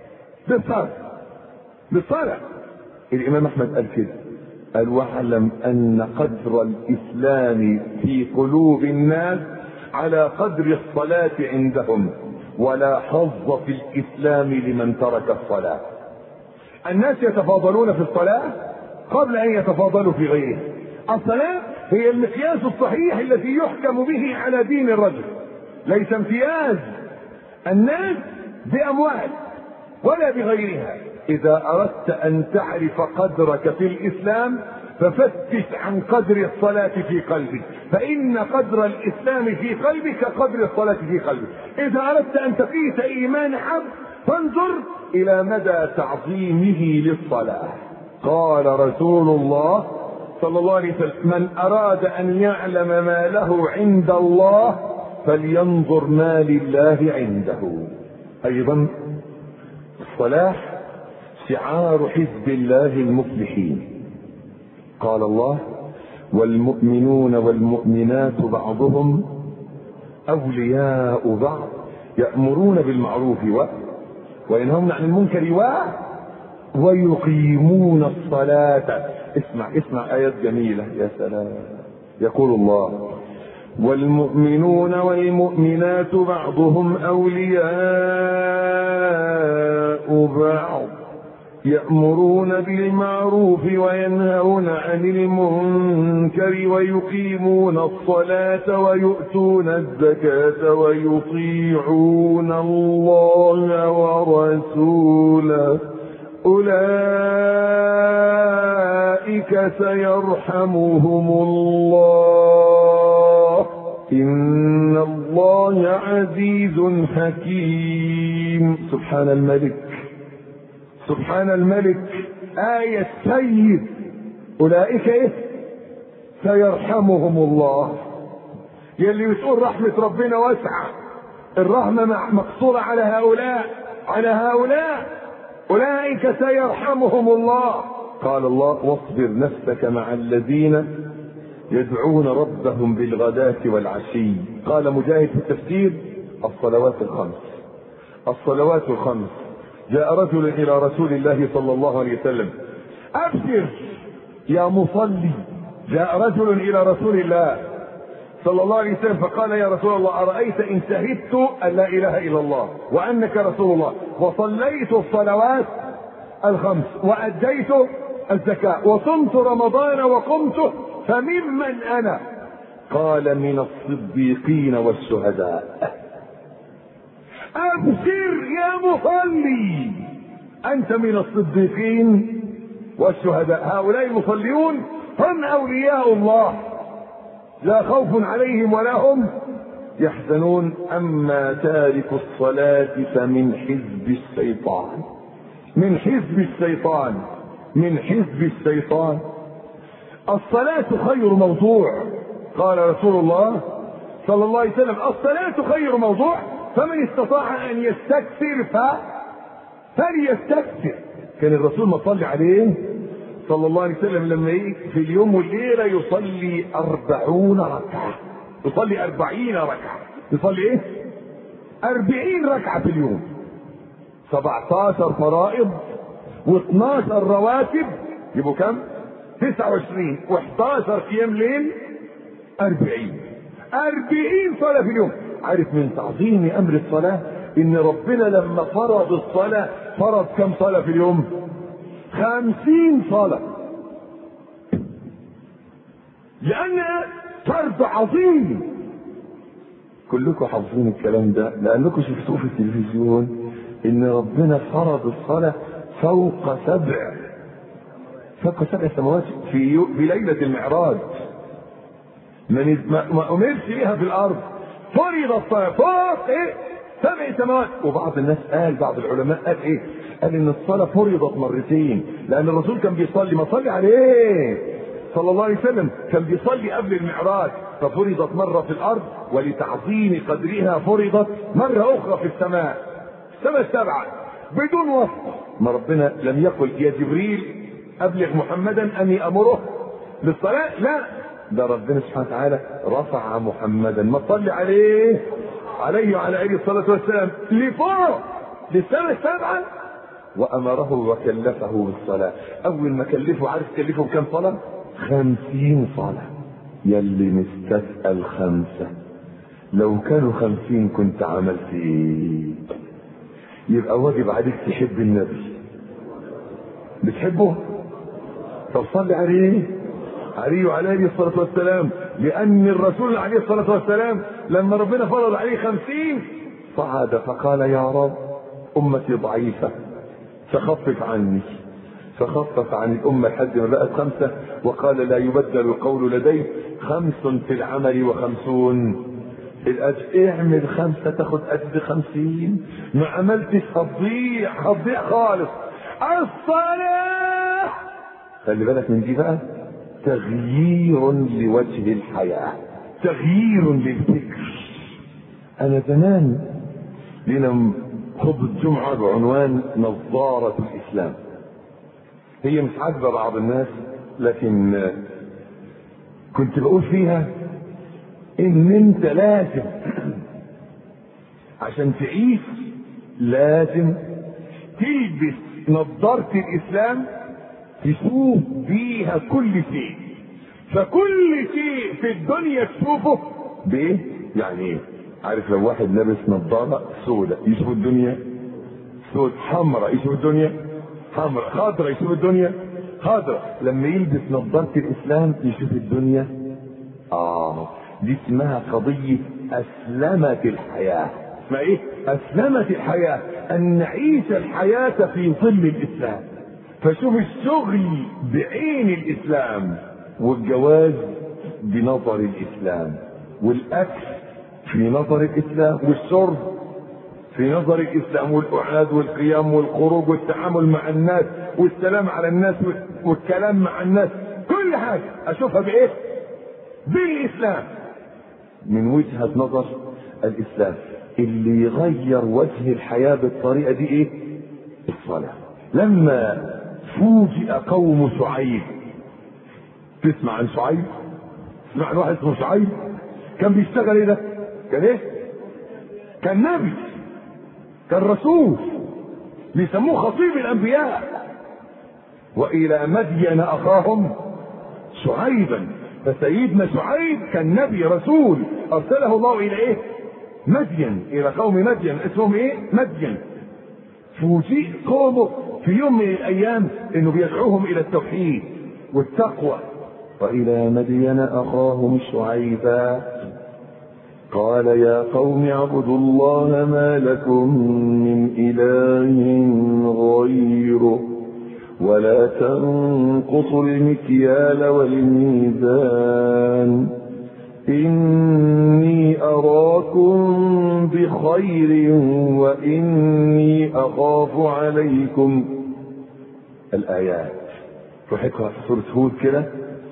بالصلاه. الامام احمد قال كده، قال واعلم ان قدر الاسلام في قلوب الناس على قدر الصلاه عندهم، ولا حظ في الاسلام لمن ترك الصلاه. الناس يتفاضلون في الصلاه قبل ان يتفاضلوا في غيرها. الصلاه هي المقياس الصحيح الذي يحكم به على دين الرجل، ليس امتياز الناس باموال ولا بغيرها. اذا اردت ان تعرف قدرك في الاسلام ففتش عن قدر الصلاة في قلبك، فإن قدر الإسلام في قلبك كقدر الصلاة في قلبك. إذا أردت أن تقيس إيمان عبد فانظر إلى مدى تعظيمه للصلاة. قال رسول الله صلى الله عليه وسلم: من أراد أن يعلم ما له عند الله فلينظر ما لله عنده. أيضا الصلاة شعار حزب الله المفلحين. قال الله: والمؤمنون والمؤمنات بعضهم أولياء بعض يأمرون بالمعروف وينهون عن المنكر ويقيمون الصلاة. اسمع آيات جميلة يا سلام. يقول الله: والمؤمنون والمؤمنات بعضهم أولياء بعض يأمرون بالمعروف وينهون عن المنكر ويقيمون الصلاة ويؤتون الزكاة ويطيعون الله ورسوله أولئك سيرحمهم الله إن الله عزيز حكيم. سبحان الملك، سبحان الملك. آية سيد. أولئك إيه؟ سيرحمهم الله. يلي بتقول رحمة ربنا واسعة، الرحمة مقصورة على هؤلاء. أولئك سيرحمهم الله. قال الله: واصبر نفسك مع الذين يدعون ربهم بالغداة والعشي. قال مجاهد في التفسير: الصلوات الخمس. جاء رجل إلى رسول الله صلى الله عليه وسلم: أبشر يا مصلي. جاء رجل إلى رسول الله صلى الله عليه وسلم فقال: يا رسول الله، أرأيت إن شهدت أن لا إله إلا الله وأنك رسول الله وصليت الصلوات الخمس وأديت الزكاة وصمت رمضان وقمته فممن أنا؟ قال: من الصديقين والشهداء. أبشر يا مصلي، أنت من الصديقين والشهداء. هؤلاء المصليون هم أولياء الله، لا خوف عليهم ولا هم يحزنون. أما تارك الصلاة فمن حزب الشيطان، من حزب الشيطان. الصلاة خير موضوع. قال رسول الله صلى الله عليه وسلم: الصلاة خير موضوع، فمن استطاع أن يستكثر فليستكثر. كان الرسول ما صلى عليه صلى الله عليه وسلم لما في اليوم والليلة يصلي 40 ركعة. يصلي 40 ركعة. يصلي ايه؟ 40 ركعة في اليوم. 17 فرائض و12 رواتب، يبقوا كم؟ 29 و11 قيام ليل، 40 صلاة في اليوم. عارف من تعظيم امر الصلاة ان ربنا لما فرض الصلاة فرض كم صلاة في اليوم؟ 50 صلاة، لأنها فرض عظيم. كلكم حافظين الكلام ده لأنكم شفتوه في التلفزيون، إن ربنا فرض الصلاة فوق 7 سماوات في ليلة المعراج. ما أمرش بها في الأرض، فرض الصلاة فوق 7 سماوات. وبعض الناس بعض العلماء قال ان الصلاة فرضت مرتين، لان الرسول كان بيصلي، ما صلي عليه صلى الله عليه وسلم، كان بيصلي قبل المعراج، ففرضت مرة في الارض، ولتعظيم قدرها فرضت مرة اخرى في السماء 7 بدون وصف. ما ربنا لم يقل: يا جبريل ابلغ محمدا اني امره للصلاة؟ لا، ده ربنا سبحانه وتعالى رفع محمدا، ما تصلي عليه وعلى آله الصلاة والسلام، لفوق للسنة السابعة، وأمره وكلفه بالصلاة. أول ما كلفه، عارف كلفه بكم صلاة؟ 50 صلاة. يلي مستثقل 5، لو كانوا 50 كنت عملت ايه؟ يبقى واجب عليك تحب النبي. بتحبه؟ طب صلي عليه وعلى آله الصلاة والسلام، لأن الرسول عليه الصلاة والسلام لما ربنا فرض عليه 50 صعد فقال يا رب أمتي ضعيفة فخفف عني، فخفف عن الأمة لحد ما بقت 5، وقال لا يبدل القول لدي 5 في العمل و50 في الأجر. اعمل 5 تاخد أجر 50، ما عملتش هتضيع خالص. الصلاة خلي بالك من دي بقى، تغيير لوجه الحياة، تغيير للفكر. أنا زمان لنا خطبة الجمعة بعنوان نظارة الإسلام. هي مش عاجبة بعض الناس، لكن كنت بقول فيها ان انت لازم عشان تعيش لازم تلبس نظارة الإسلام، تشوف بيها كل شيء، فكل شيء في الدنيا تشوفه بايه؟ يعني ايه؟ عارف لو واحد لابس نظارة سوداء يشوف الدنيا سود، حمراء يشوف الدنيا حمراء، خضراء يشوف الدنيا خضراء. لما يلبس نظارة الإسلام يشوف الدنيا دي اسمها قضية أسلمة الحياة. اسمها ايه؟ أسلمة الحياة، أن نعيش الحياة في ظل الإسلام. فشوف الشغل بعين الإسلام، والجواز بنظر الإسلام، والأكل في نظر الإسلام، والشرب في نظر الإسلام، والقعاد والقيام والخروج والتعامل مع الناس والسلام على الناس والكلام مع الناس، كل حاجة أشوفها بإيه؟ بالإسلام، من وجهة نظر الإسلام. اللي يغير وجه الحياة بالطريقة دي إيه؟ الصلاة. لما فوجئ قوم شعيب، تسمع عن شعيب؟ تسمع عن واحد اسمه شعيب؟ كان بيشتغل ايه ده؟ كان ايه؟ كان نبي، كان رسول، بيسموه خطيب الانبياء. والى مدين اخاهم شعيبا، فسيدنا شعيب كان نبي رسول ارسله الله الى ايه؟ مدين، الى قوم مدين اسمهم ايه؟ مدين. فوجئ قومه في يوم من الايام انه بيدعوهم الى التوحيد والتقوى. والى مدين اخاهم شعيبا قال يا قوم اعبدوا الله ما لكم من اله غيره ولا تنقصوا المكيال والميزان إني أراكم بخير وإني أخاف عليكم. الآيات روح اقرأ في سورة هود كده،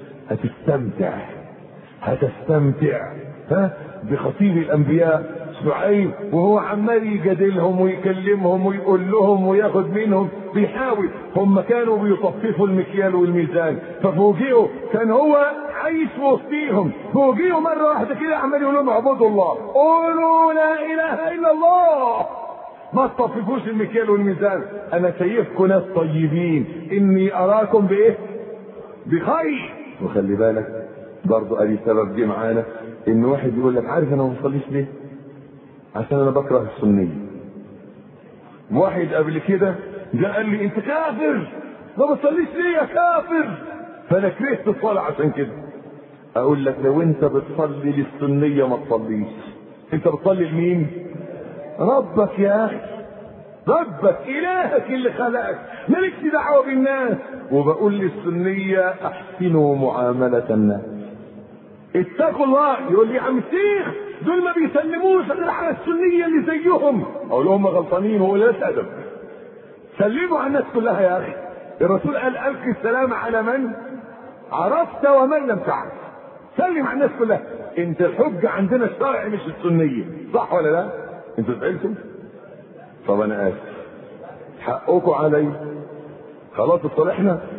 هتستمتع بخطيب الأنبياء شعيب، وهو عمال يجادلهم ويكلمهم ويقول لهم وياخد منهم، بيحاول. هم كانوا بيطففوا المكيال والميزان، ففوجئوا كان هو عايش وسطيهم، فوجئوا مرة واحدة كده عمال يقول لهم اعبدوا الله، قولوا لا إله إلا الله، ما تطففوش المكيال والميزان، أنا شايفكم ناس طيبين، إني أراكم بإيه؟ بخير. وخلي بالك برضو ادي سبب جه معانا، ان واحد يقول لك عارف انا ما بصليش ليه؟ عشان انا بكره السنيه. واحد قبل كده جاء قال لي انت كافر، ما بتصليش ليه يا كافر؟ فانا كرهت الصلاه عشان كده. اقول لك لو انت بتصلي للسنيه ما تصليش، انت بتصلي لمين؟ ربك يا اخي، ربك الهك اللي خلقك، مالكش دعوه بالناس. وبقول للسنيه احسنوا معامله الناس، اتقوا الله. يقول لي يا عم الشيخ دول ما بيسلموش غير على السنيه اللي زيهم، اقول لهم غلطانين وقلة ادب. سلموا على الناس كلها يا اخي، الرسول قال القي السلام على من عرفت ومن لم تعرف، سلم على الناس كلها. انت الحجه عندنا الشرع مش السنيه، صح ولا لا؟ انتوا زعلتوا؟ طب انا اسف، حقكم علي، خلاص اتصالحنا.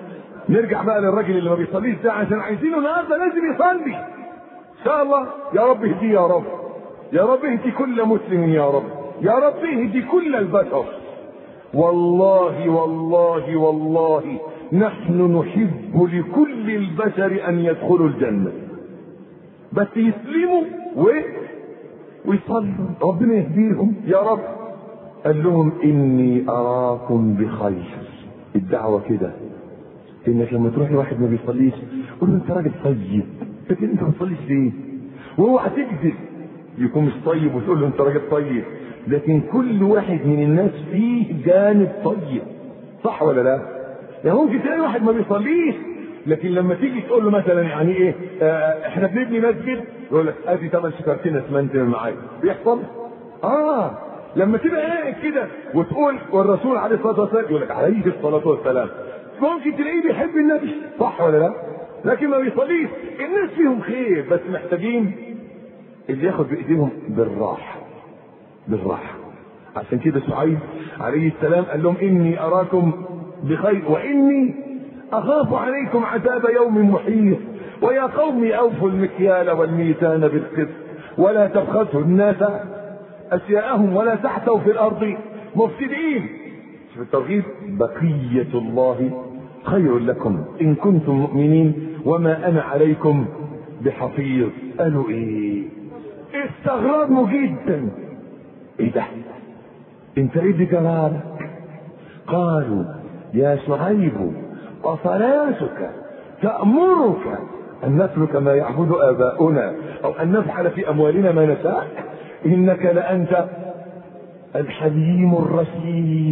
نرجع بقى للراجل اللي ما بيصليش ده، عشان عايزينه النهارده لازم يصلي ان شاء الله. يا رب اهديه يا رب، يا رب اهدي كل مسلم يا رب، يا رب اهدي كل البشر. والله والله والله نحن نحب لكل البشر ان يدخلوا الجنة، بس يسلموا ويصلوا، ربنا يهديهم يا رب. قال لهم اني اراكم بخير. الدعوة كده، انك لما تروح لواحد ما بيصليش قول له انت راجل طيب، لكن انت ما بتصليش ليه؟ واوعى تكذب يكون مش طيب وتقول له انت راجل طيب، لكن كل واحد من الناس فيه جانب طيب، صح ولا لا؟ يعني ممكن تلاقي واحد ما بيصليش، لكن لما تيجي تقول له مثلا يعني ايه احنا بنبني مسجد، يقول لك ادي 8 شكرتين اسمنت معايا، بيحصل؟ لما تبقى قاعد كده وتقول والرسول عليه الصلاه والسلام، يقول لك عليه الصلاه والسلام، ممكن تلاقيه بيحب النبي، صح ولا لا؟ لكن ما بيصليش. الناس فيهم خير، بس محتاجين اللي ياخد بايديهم بالراحه بالراحه. عشان كده شعيب عليه السلام قال لهم اني اراكم بخير واني اخاف عليكم عذاب يوم محيط، ويا قوم اوفوا المكيال والميزان بالقسط ولا تبخسوا الناس اشياءهم ولا تحتوا في الارض مفسدين. شوف الترغيب، بقية الله خير لكم ان كنتم مؤمنين وما انا عليكم بحفيظ. قالوا ايه؟ استغربوا جدا، ايه ده؟ انت ايه دي جلالك؟ قالوا يا شعيب اصلاتك تأمرك ان نترك ما يعبد اباؤنا او ان نفعل في اموالنا ما نشاء؟ انك لانت الحليم الرشيد.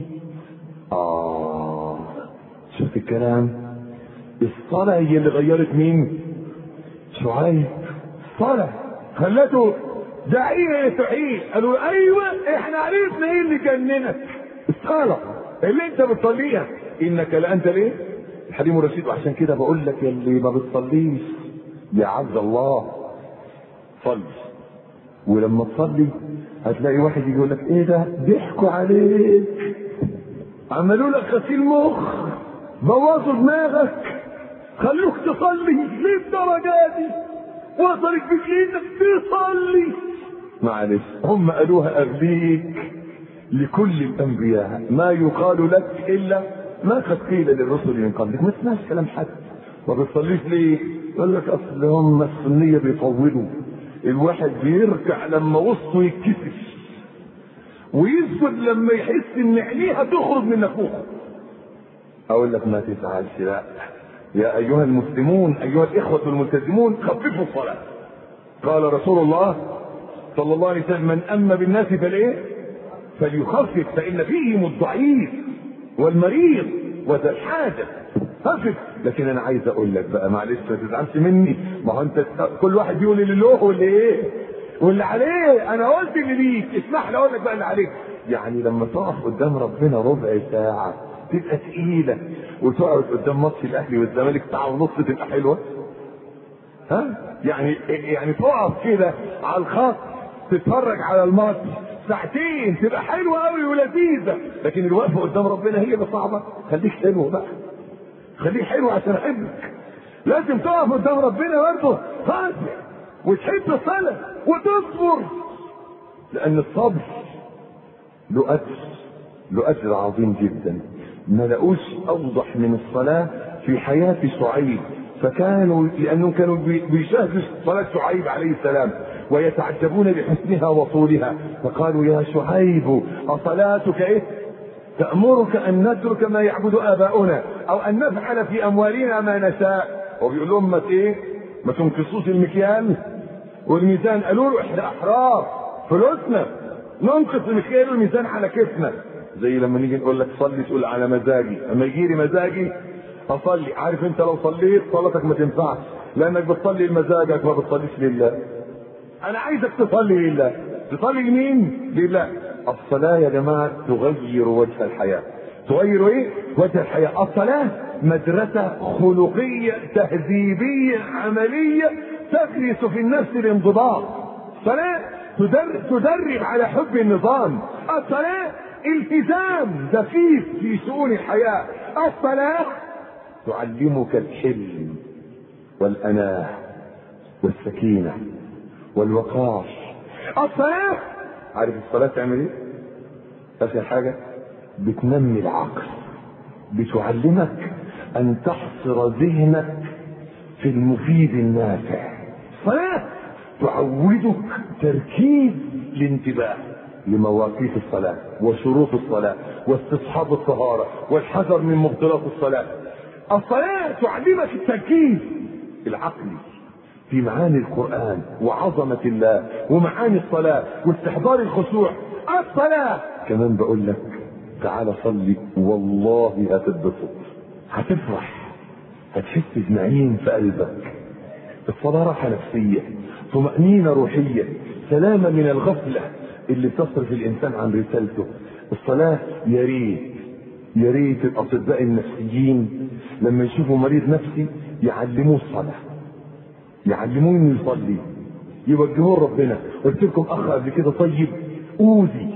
شوف الكلام، الصلاة هي اللي غيرت مين؟ شعيب. الصلاة خلته داعية يستحيل. قالوا ايوه احنا عرفنا ايه اللي جننك، الصلاة اللي انت بتصليها، انك لانت ليه؟ الحليم الرشيد. وعشان كده بقول لك يا اللي ما بتصليش يا عبد الله صلي، ولما تصلي هتلاقي واحد يجي يقول لك ايه ده؟ ضحكوا عليك، عملوا لك غسيل مخ، بوظوا دماغك، خلوك تصلي للدرجه دي، وصلت بك انك تصلي. معلش هم قالوها قبليك لكل الانبياء، ما يقال لك الا ما قد قيل للرسل من قبلك. ما تسمعش كلام حد. ما بتصليش ليه؟ يقول لك اصل هم السنيه بيطولوا، الواحد بيركع لما وسطه يتكسف، ويسجد لما يحس ان عينيه هتخرج من نافوخه. اقول لك ما تزعلش، لا يا ايها المسلمون ايها الاخوه الملتزمون خففوا الصلاه. قال رسول الله صلى الله عليه وسلم من اما بالناس فالايه؟ فليخفف، فان فيهم الضعيف والمريض وذا الحاجه، خفف. لكن انا عايز اقول لك بقى، معلش ما تزعلش مني، ما هو انت كل واحد يقول اللي له واللي ايه واللي عليه. انا قلت اللي ليك، اسمح لي اقول لك بقى اللي عليك. يعني لما تقف قدام ربنا ربع ساعه تبقى تقيله، وتقعد قدام ماتش الاهلي والزمالك ساعه ونص تبقى حلوه. يعني تقف كده على الخط تتفرج على الماتش ساعتين تبقى حلوه قوي ولذيذه، لكن الوقفه قدام ربنا هي اللي صعبه. خليك حلو بقى، خليك حلو عشان احبك. لازم تقف قدام ربنا برضه خاشع وتحب الصلاه وتصبر، لان الصبر له اجر عظيم جدا. ما لقوش اوضح من الصلاه في حياه شعيب، فكانوا لانهم كانوا بيشاهدوا صلاه شعيب عليه السلام ويتعجبون بحسنها وطولها، فقالوا يا شعيب اصلاتك ايه؟ تأمرك ان نترك ما يعبد اباؤنا او ان نفعل في اموالنا ما نشاء. وبيقول لهم ما تنقصوش المكيال والميزان. قالوا له احنا احرار، فلوسنا ننقص المكيال والميزان على كيفنا. زي لما نيجي نقول لك صلي تقول على مزاجي، اما يجي لي مزاجي اصلي. عارف انت لو صليت صلاتك ما تنفعش، لانك بتصلي لمزاجك ما بتصليش لله. انا عايزك تصلي لله. تصلي لمين؟ لله. الصلاة يا جماعة تغير وجه الحياة. تغير ايه؟ وجه الحياة. الصلاة مدرسة خلقية تهذيبية عملية تغرس في النفس الانضباط. الصلاة تدرب على حب النظام. الصلاة التزام دقيق في شؤون الحياة. تعلمك الحلم والأناة والسكينة والوقار. الصلاة، عارف الصلاة تعمل ايه؟ آخر حاجة بتنمي العقل، بتعلمك أن تحصر ذهنك في المفيد النافع. الصلاة تعودك تركيز الانتباه لمواقيت الصلاة وشروط الصلاة واستصحاب الطهارة والحذر من مبطلات الصلاة. الصلاة تعلمك التركيز العقلي في معاني القرآن وعظمة الله ومعاني الصلاة واستحضار الخشوع. الصلاة كمان بقول لك تعال صلي والله هتتبسط، هتفرح، هتحس بنعيم في قلبك. الصلاة راحة نفسية، طمأنينة روحية، سلامة من الغفلة اللي تصرف الإنسان عن رسالته. الصلاة يا ريت الأطباء النفسيين لما يشوفوا مريض نفسي يعلموه الصلاة، يعلموه انه يصلي، يوجهوه ربنا. قلت لكم اخ قبل كده طيب اوذي،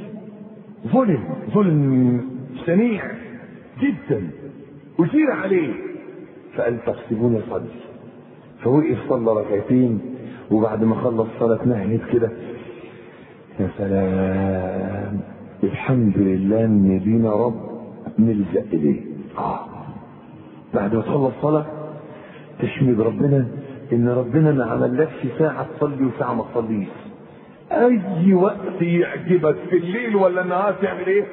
ظلم شنيع جدا أثير عليه، فقال تحسبوني يصلي، فوقف صلى ركعتين وبعد ما خلص صلاة نهيت كده يا سلام الحمد لله ان لينا رب نلجأ اليه. بعد ما تخلص صلاة تحمد ربنا ان ربنا ما عملكش ساعة تصلي وساعة ما تصليش. اي وقت يعجبك في الليل ولا النهار تعمل ايه؟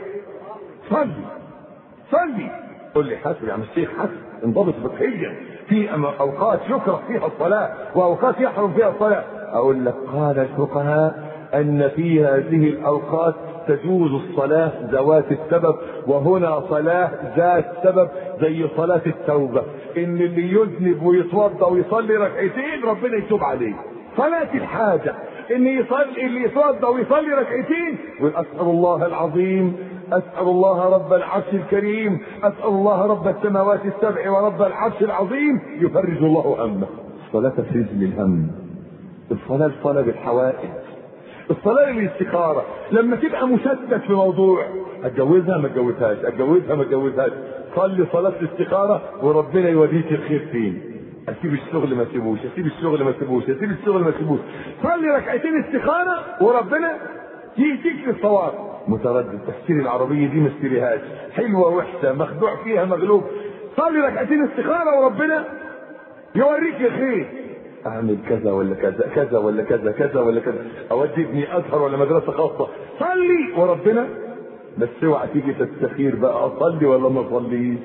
صلي. قول لي حسب يا عم الشيخ، حسب انضبط فقهيا. في اوقات يكره فيها الصلاة واوقات يحرم فيها الصلاة. اقول لك قال الفقهاء ان في هذه الاوقات تجوز الصلاة ذوات السبب، وهنا صلاة ذات سبب زي صلاة التوبة، ان اللي يذنب ويتوضا ويصلي ركعتين ربنا يتوب عليه. صلاة الحاجة ان يصلي اللي يتوضا ويصلي ركعتين واسأل الله العظيم، اسأل الله رب العرش الكريم، اسأل الله رب السماوات السبع ورب العرش العظيم يفرج الله همه. الصلاة تفريج للهم، الصلاة بالحوائج، الصلاة للاستخارة. لما تبقى مشتت في موضوع اتجوزها ما اتجوزهاش، اتجوزها ما اتجوزهاش، صلي صلاة الاستخارة وربنا يوديك الخير فين. اسيب الشغل ما اسيبوش، اسيب الشغل ما اسيبوش، اسيب الشغل ما اسيبوش. صلي ركعتين استخارة وربنا يهديك للصواب. متردد تشتري العربية دي ما اشتريهاش، حلوة وحشة، مخدوع فيها مغلوب، صلي ركعتين استخارة وربنا يوريك الخير. اعمل كذا ولا كذا، كذا ولا كذا، كذا ولا كذا، اودي ابني ازهر ولا مدرسه خاصه، صلي وربنا. بس اوعى تيجي تستخير بقى اصلي ولا ما اصليش.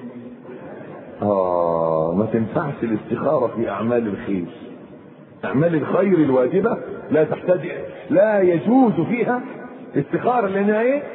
ما تنفعش الاستخاره في اعمال الخير. اعمال الخير الواجبه لا تحتاج، لا يجوز فيها استخاره لانها ايه؟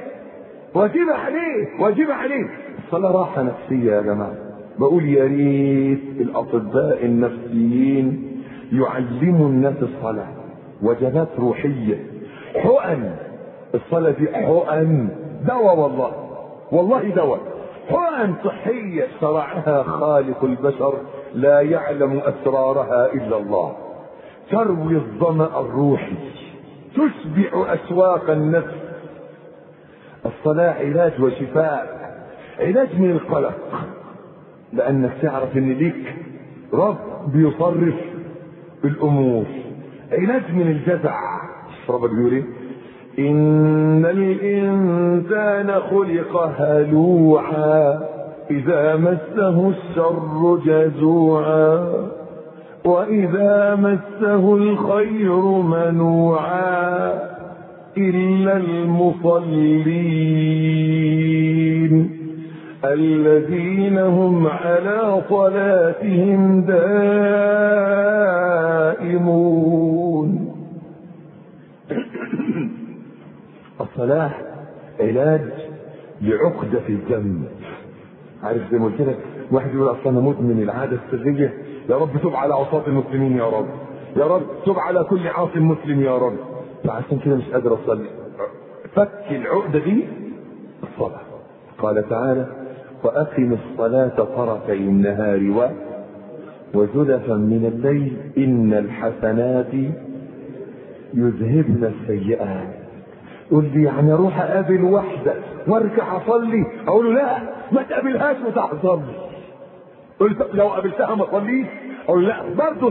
واجبه عليه. الصلاه راحه نفسيه يا جماعه. بقول يا ريت الاطباء النفسيين يعلموا الناس الصلاة، وجبات روحية، حقن. الصلاة دي حقن، دواء والله دواء، حقن صحية شرعها خالق البشر لا يعلم أسرارها إلا الله. تروي الظمأ الروحي، تشبع أشواق النفس. الصلاة علاج وشفاء، علاج من القلق، لأنك تعرف إن ليك رب بيصرف الامور. علاج من الجزع، ربك بيقول ايه؟ ان الانسان خلق هلوعا اذا مسه الشر جزوعا واذا مسه الخير منوعا الا المصلين الذين هم على صلاتهم دائمون. الصلاة علاج لعقدة الذنب. عارف زي ما قلت لك، واحد يقول اصل انا مدمن العادة السرية، يا رب تب على عصاة المسلمين يا رب، يا رب تب على كل عاصي مسلم يا رب، فعشان كده مش قادر اصلي. فك العقدة دي الصلاة. قال تعالى وأقم الصلاة طرفي النهار وزلفا من الليل إن الحسنات يذهبن السيئات. قل لي يعني اروح اقابل واحدة وارجع اصلي؟ اقول له لا، ما تقابلهاش وتحضر لي. قلت لو قابلتها ما صليش، اقول لا برضه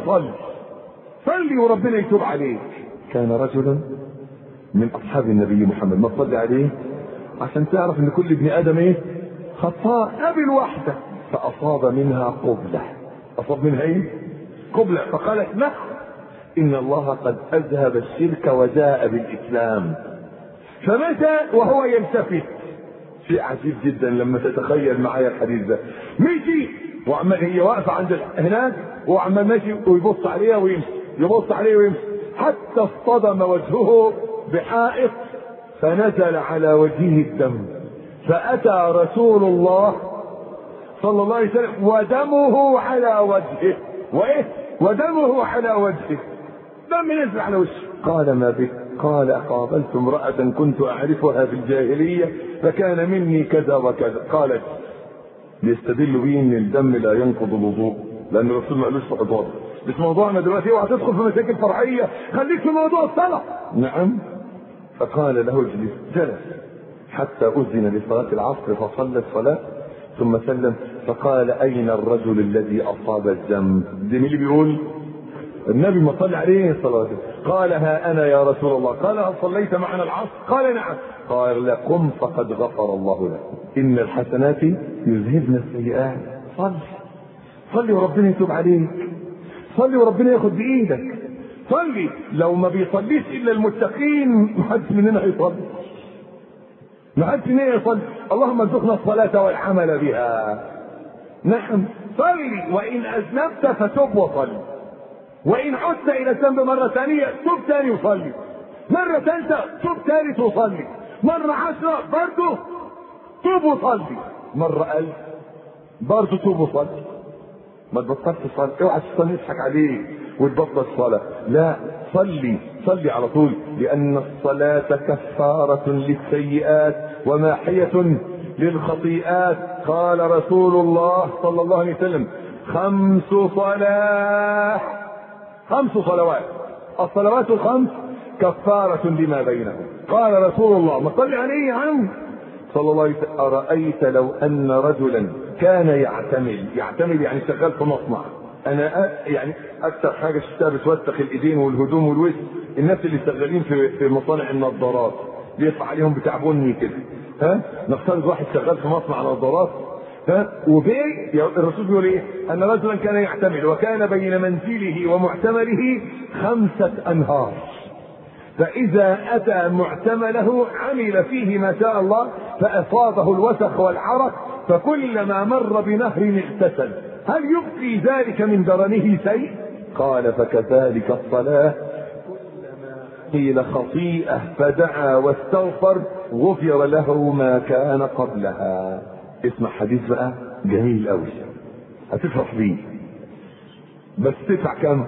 صلي وربنا يتوب عليك. كان رجل من اصحاب النبي محمد، ما تصلي عليه عشان تعرف ان كل ابن ادم ايه؟ خطاء. قابل واحده فاصاب منها قبله. اصاب منها ايه؟ قبله. فقالت لا، ان الله قد اذهب الشرك وجاء بالاسلام. فمشى وهو يلتفت. شيء عجيب جدا لما تتخيل معايا الحديث ده. مشي وعمال، هي واقفه عند هناك وعمال ماشي ويبص عليها ويمشي، يبص عليه ويمشي، حتى اصطدم وجهه بحائط فنزل على وجهه الدم. فاتى رسول الله صلى الله عليه وسلم ودمه على وجهه. وايه؟ ودمه على وجهه، دم نزل على وجهه. قال ما بك؟ قال قابلت امرأة كنت اعرفها في الجاهلية فكان مني كذا وكذا. قالت بيستدل بيه ان الدم لا ينقض الوضوء، لان الرسول ما قالوش في حضور. مش موضوعنا دلوقتي، اوعى تدخل في مشاكل فرعيه، خليك في موضوع الصلاه. نعم. فقال له اجلس. جلس حتى اذن لصلاه العصر فصلى الصلاه ثم سلم. فقال اين الرجل الذي اصاب الذنب؟ ده مين اللي بيقول؟ النبي ما صلى عليه الصلاه والسلام. قال ها انا يا رسول الله. قال هل صليت معنا العصر؟ قال نعم. قال قم فقد غفر الله لك، ان الحسنات يذهبن السيئات. صلي وربنا يتوب عليك، صلي وربنا ياخد بايدك، صلي. لو ما بيصليش الا المتقين محدش مننا هيصلي، محدش مننا يصلي. اللهم ارزقنا الصلاه والعمل بها. نعم صلي، وان اذنبت فتب وصلي، وان عدت الى الذنب مره ثانيه تب ثاني وصلي، مره ثالثه تب ثالث وصلي، مره 10 برضه تب وصلي، مره 1000 برضه تب وصلي. ما تبطلش صلاة، اوعى الشيطان يضحك عليك وتبطل الصلاة. لا، صلي على طول، لأن الصلاة كفارة للسيئات وماحية للخطيئات. قال رسول الله صلى الله عليه وسلم 5 صلوات، الصلوات الخمس كفارة لما بينهم. قال رسول الله ما صلي عليه يا عم صلى الله عليه وسلم أرأيت لو أن رجلا كان يعتمل يعني شغال في مصنع. أنا يعني أكثر حاجة شفتها بتوسخ الإيدين والهدوم والوش الناس اللي شغالين في مصانع النظارات، بيطلع عليهم بتاع بني كده. نفترض واحد شغال في مصنع نظارات، الرسول بيقول ايه؟ ان رجلا كان يعتمل وكان بين منزله ومعتمله 5 أنهار، فإذا أتى معتمله عمل فيه ما شاء الله فأصابه الوسخ والعرق، فكلما مر بنهر اغتسل. هل يبقي ذلك من درنه شيء؟ قال فكذلك الصلاة، كلما قيل خطيئة فدعا واستغفر غفر له ما كان قبلها. اسمع حديث بقى جميل قوي هتفرح بيه، بس تدفع كم؟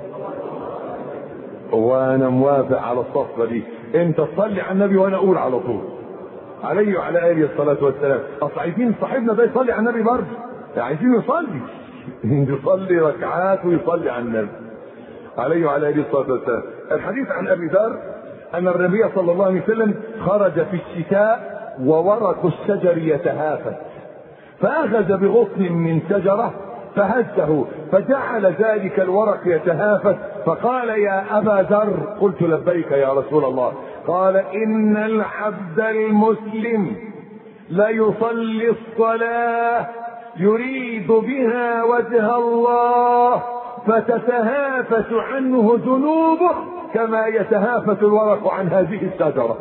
وانا موافق على الصفقه دي. انت تصلي على النبي وانا اقول على طول عليه وعلى اله الصلاه والسلام. اصل عايزين صاحبنا ده يصلي على النبي برضه، عايزين يصلي ركعات ويصلي على النبي عليه وعلى اله الصلاه والسلام. الحديث عن ابي ذر ان النبي صلى الله عليه وسلم خرج في الشتاء وورق الشجر يتهافت، فاخذ بغصن من شجره فهزه فجعل ذلك الورق يتهافت، فقال يا أبا ذر. قلت لبيك يا رسول الله. قال إن العبد المسلم ليصلي الصلاة يريد بها وجه الله فتتهافت عنه ذنوبه كما يتهافت الورق عن هذه الشجرة.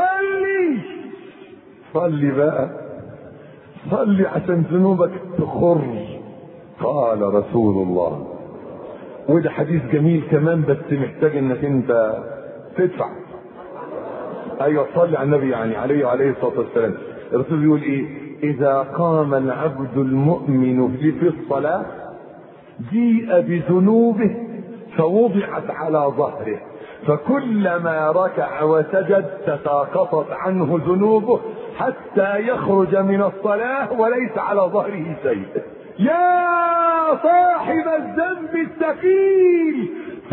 صلي بقى، صلي عشان ذنوبك تخر. قال رسول الله، وده حديث جميل كمان بس محتاج انك انت تدفع. ايوه تصلي على النبي يعني عليه وعليه الصلاه والسلام. الرسول بيقول ايه؟ اذا قام العبد المؤمن في الصلاه جيء بذنوبه فوضعت على ظهره، فكلما ركع وسجد تساقطت عنه ذنوبه حتى يخرج من الصلاه وليس على ظهره شيء. يا صاحب الذنب الثقيل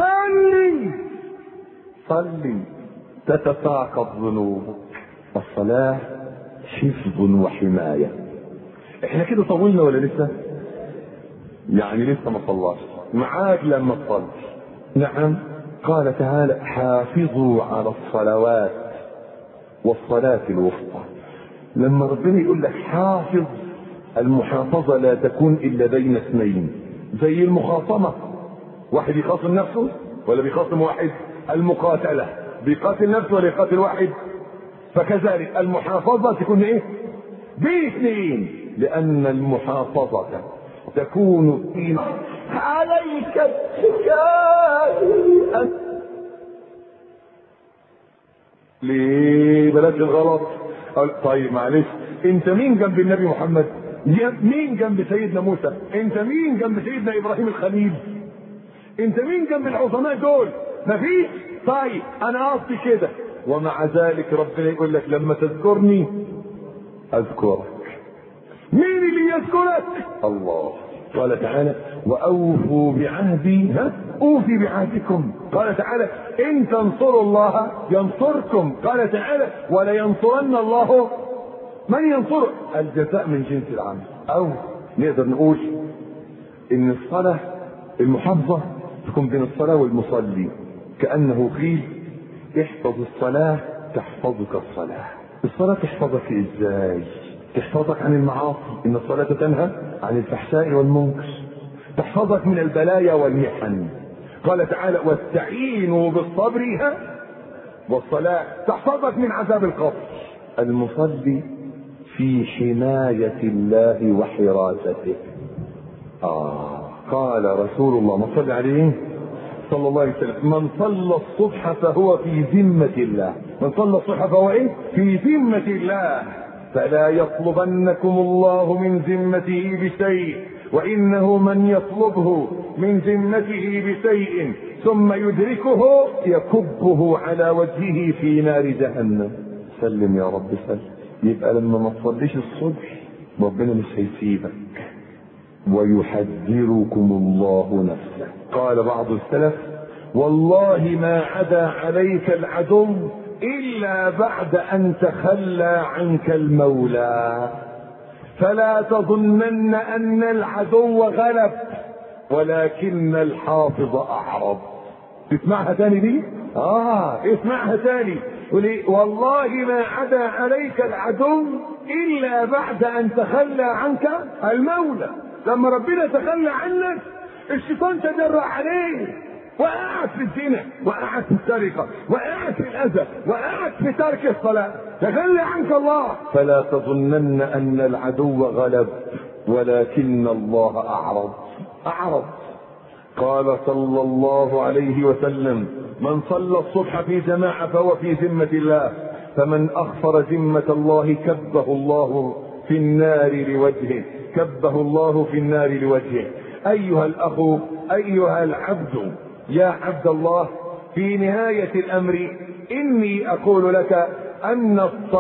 صلي تتساقط ذنوبك. الصلاة حفظ وحماية. احنا كده طولنا ولا لسه؟ يعني لسه ما صلاش، معاك لما تصلي. نعم. قال تعالى حافظوا على الصلوات والصلاة الوسطى. لما ربنا يقول لك حافظ، المحافظة لا تكون إلا بين اثنين، زي المخاصمة، واحد يخاصم نفسه ولا بيخاصم واحد؟ المقاتلة بيقاتل نفسه ولا يقاتل واحد؟ فكذلك المحافظة تكون ايه؟ باثنين، لأن المحافظة تكون في عليك الحكاية. ليه بلاش الغلط؟ طيب معلش، انت مين جنب النبي محمد؟ مين جنب سيدنا موسى؟ انت مين جنب سيدنا ابراهيم الخليل؟ انت مين جنب العظماء دول؟ مفيش. طيب انا قصدي كده، ومع ذلك ربنا يقول لك لما تذكرني اذكرك. مين اللي يذكرك؟ الله. قال تعالى واوفوا بعهدي اوفي بعهدكم. قال تعالى ان تنصروا الله ينصركم. قال تعالى ولينصرن الله من ينصره. الجزاء من جنس العمل. او نقدر نقول ان الصلاة المحافظة تكون بين الصلاة والمصلي، كأنه قيل احفظ الصلاة تحفظك الصلاة. الصلاة تحفظك ازاي؟ تحفظك عن المعاصي، ان الصلاة تنهى عن الفحشاء والمنكر، تحفظك من البلايا والمحن. قال تعالى واستعينوا بالصبر والصلاة، تحفظك من عذاب القبر. المصلي في حماية الله وحراسته. قال رسول الله ما صلى عليه صلى الله عليه وسلم من صلى الصبح فهو في ذمة الله. من صلى الصبح فهو ايه؟ في ذمة الله. فلا يطلبنكم الله من ذمته بشيء، وإنه من يطلبه من ذمته بشيء ثم يدركه يكبه على وجهه في نار جهنم. سلم يا رب سلم. يبقى لما ما تصليش الصبح ربنا مش هيسيبك، ويحذركم الله نفسه. قال بعض السلف والله ما عدا عليك العدو إلا بعد أن تخلى عنك المولى، فلا تظنن أن العدو غلب ولكن الحافظ أعرض. تسمعها تاني دي؟ اسمعها تاني. والله ما عدا عليك العدو إلا بعد أن تخلى عنك المولى. لما ربنا تخلى عنك الشيطان تجرأ عليه، وقعت في الزنا، وقعت في السرقة، وقعت في الأذى، وقعت في ترك الصلاة. تخلى عنك الله. فلا تظنن أن العدو غلب ولكن الله أعرض. قال صلى الله عليه وسلم من صلى الصبح في جماعة فهو في ذمة الله، فمن أخفر ذمة الله كبه الله في النار لوجهه. كبه الله في النار لوجهه. أيها الأخ، أيها العبد، يا عبد الله، في نهاية الأمر إني أقول لك أن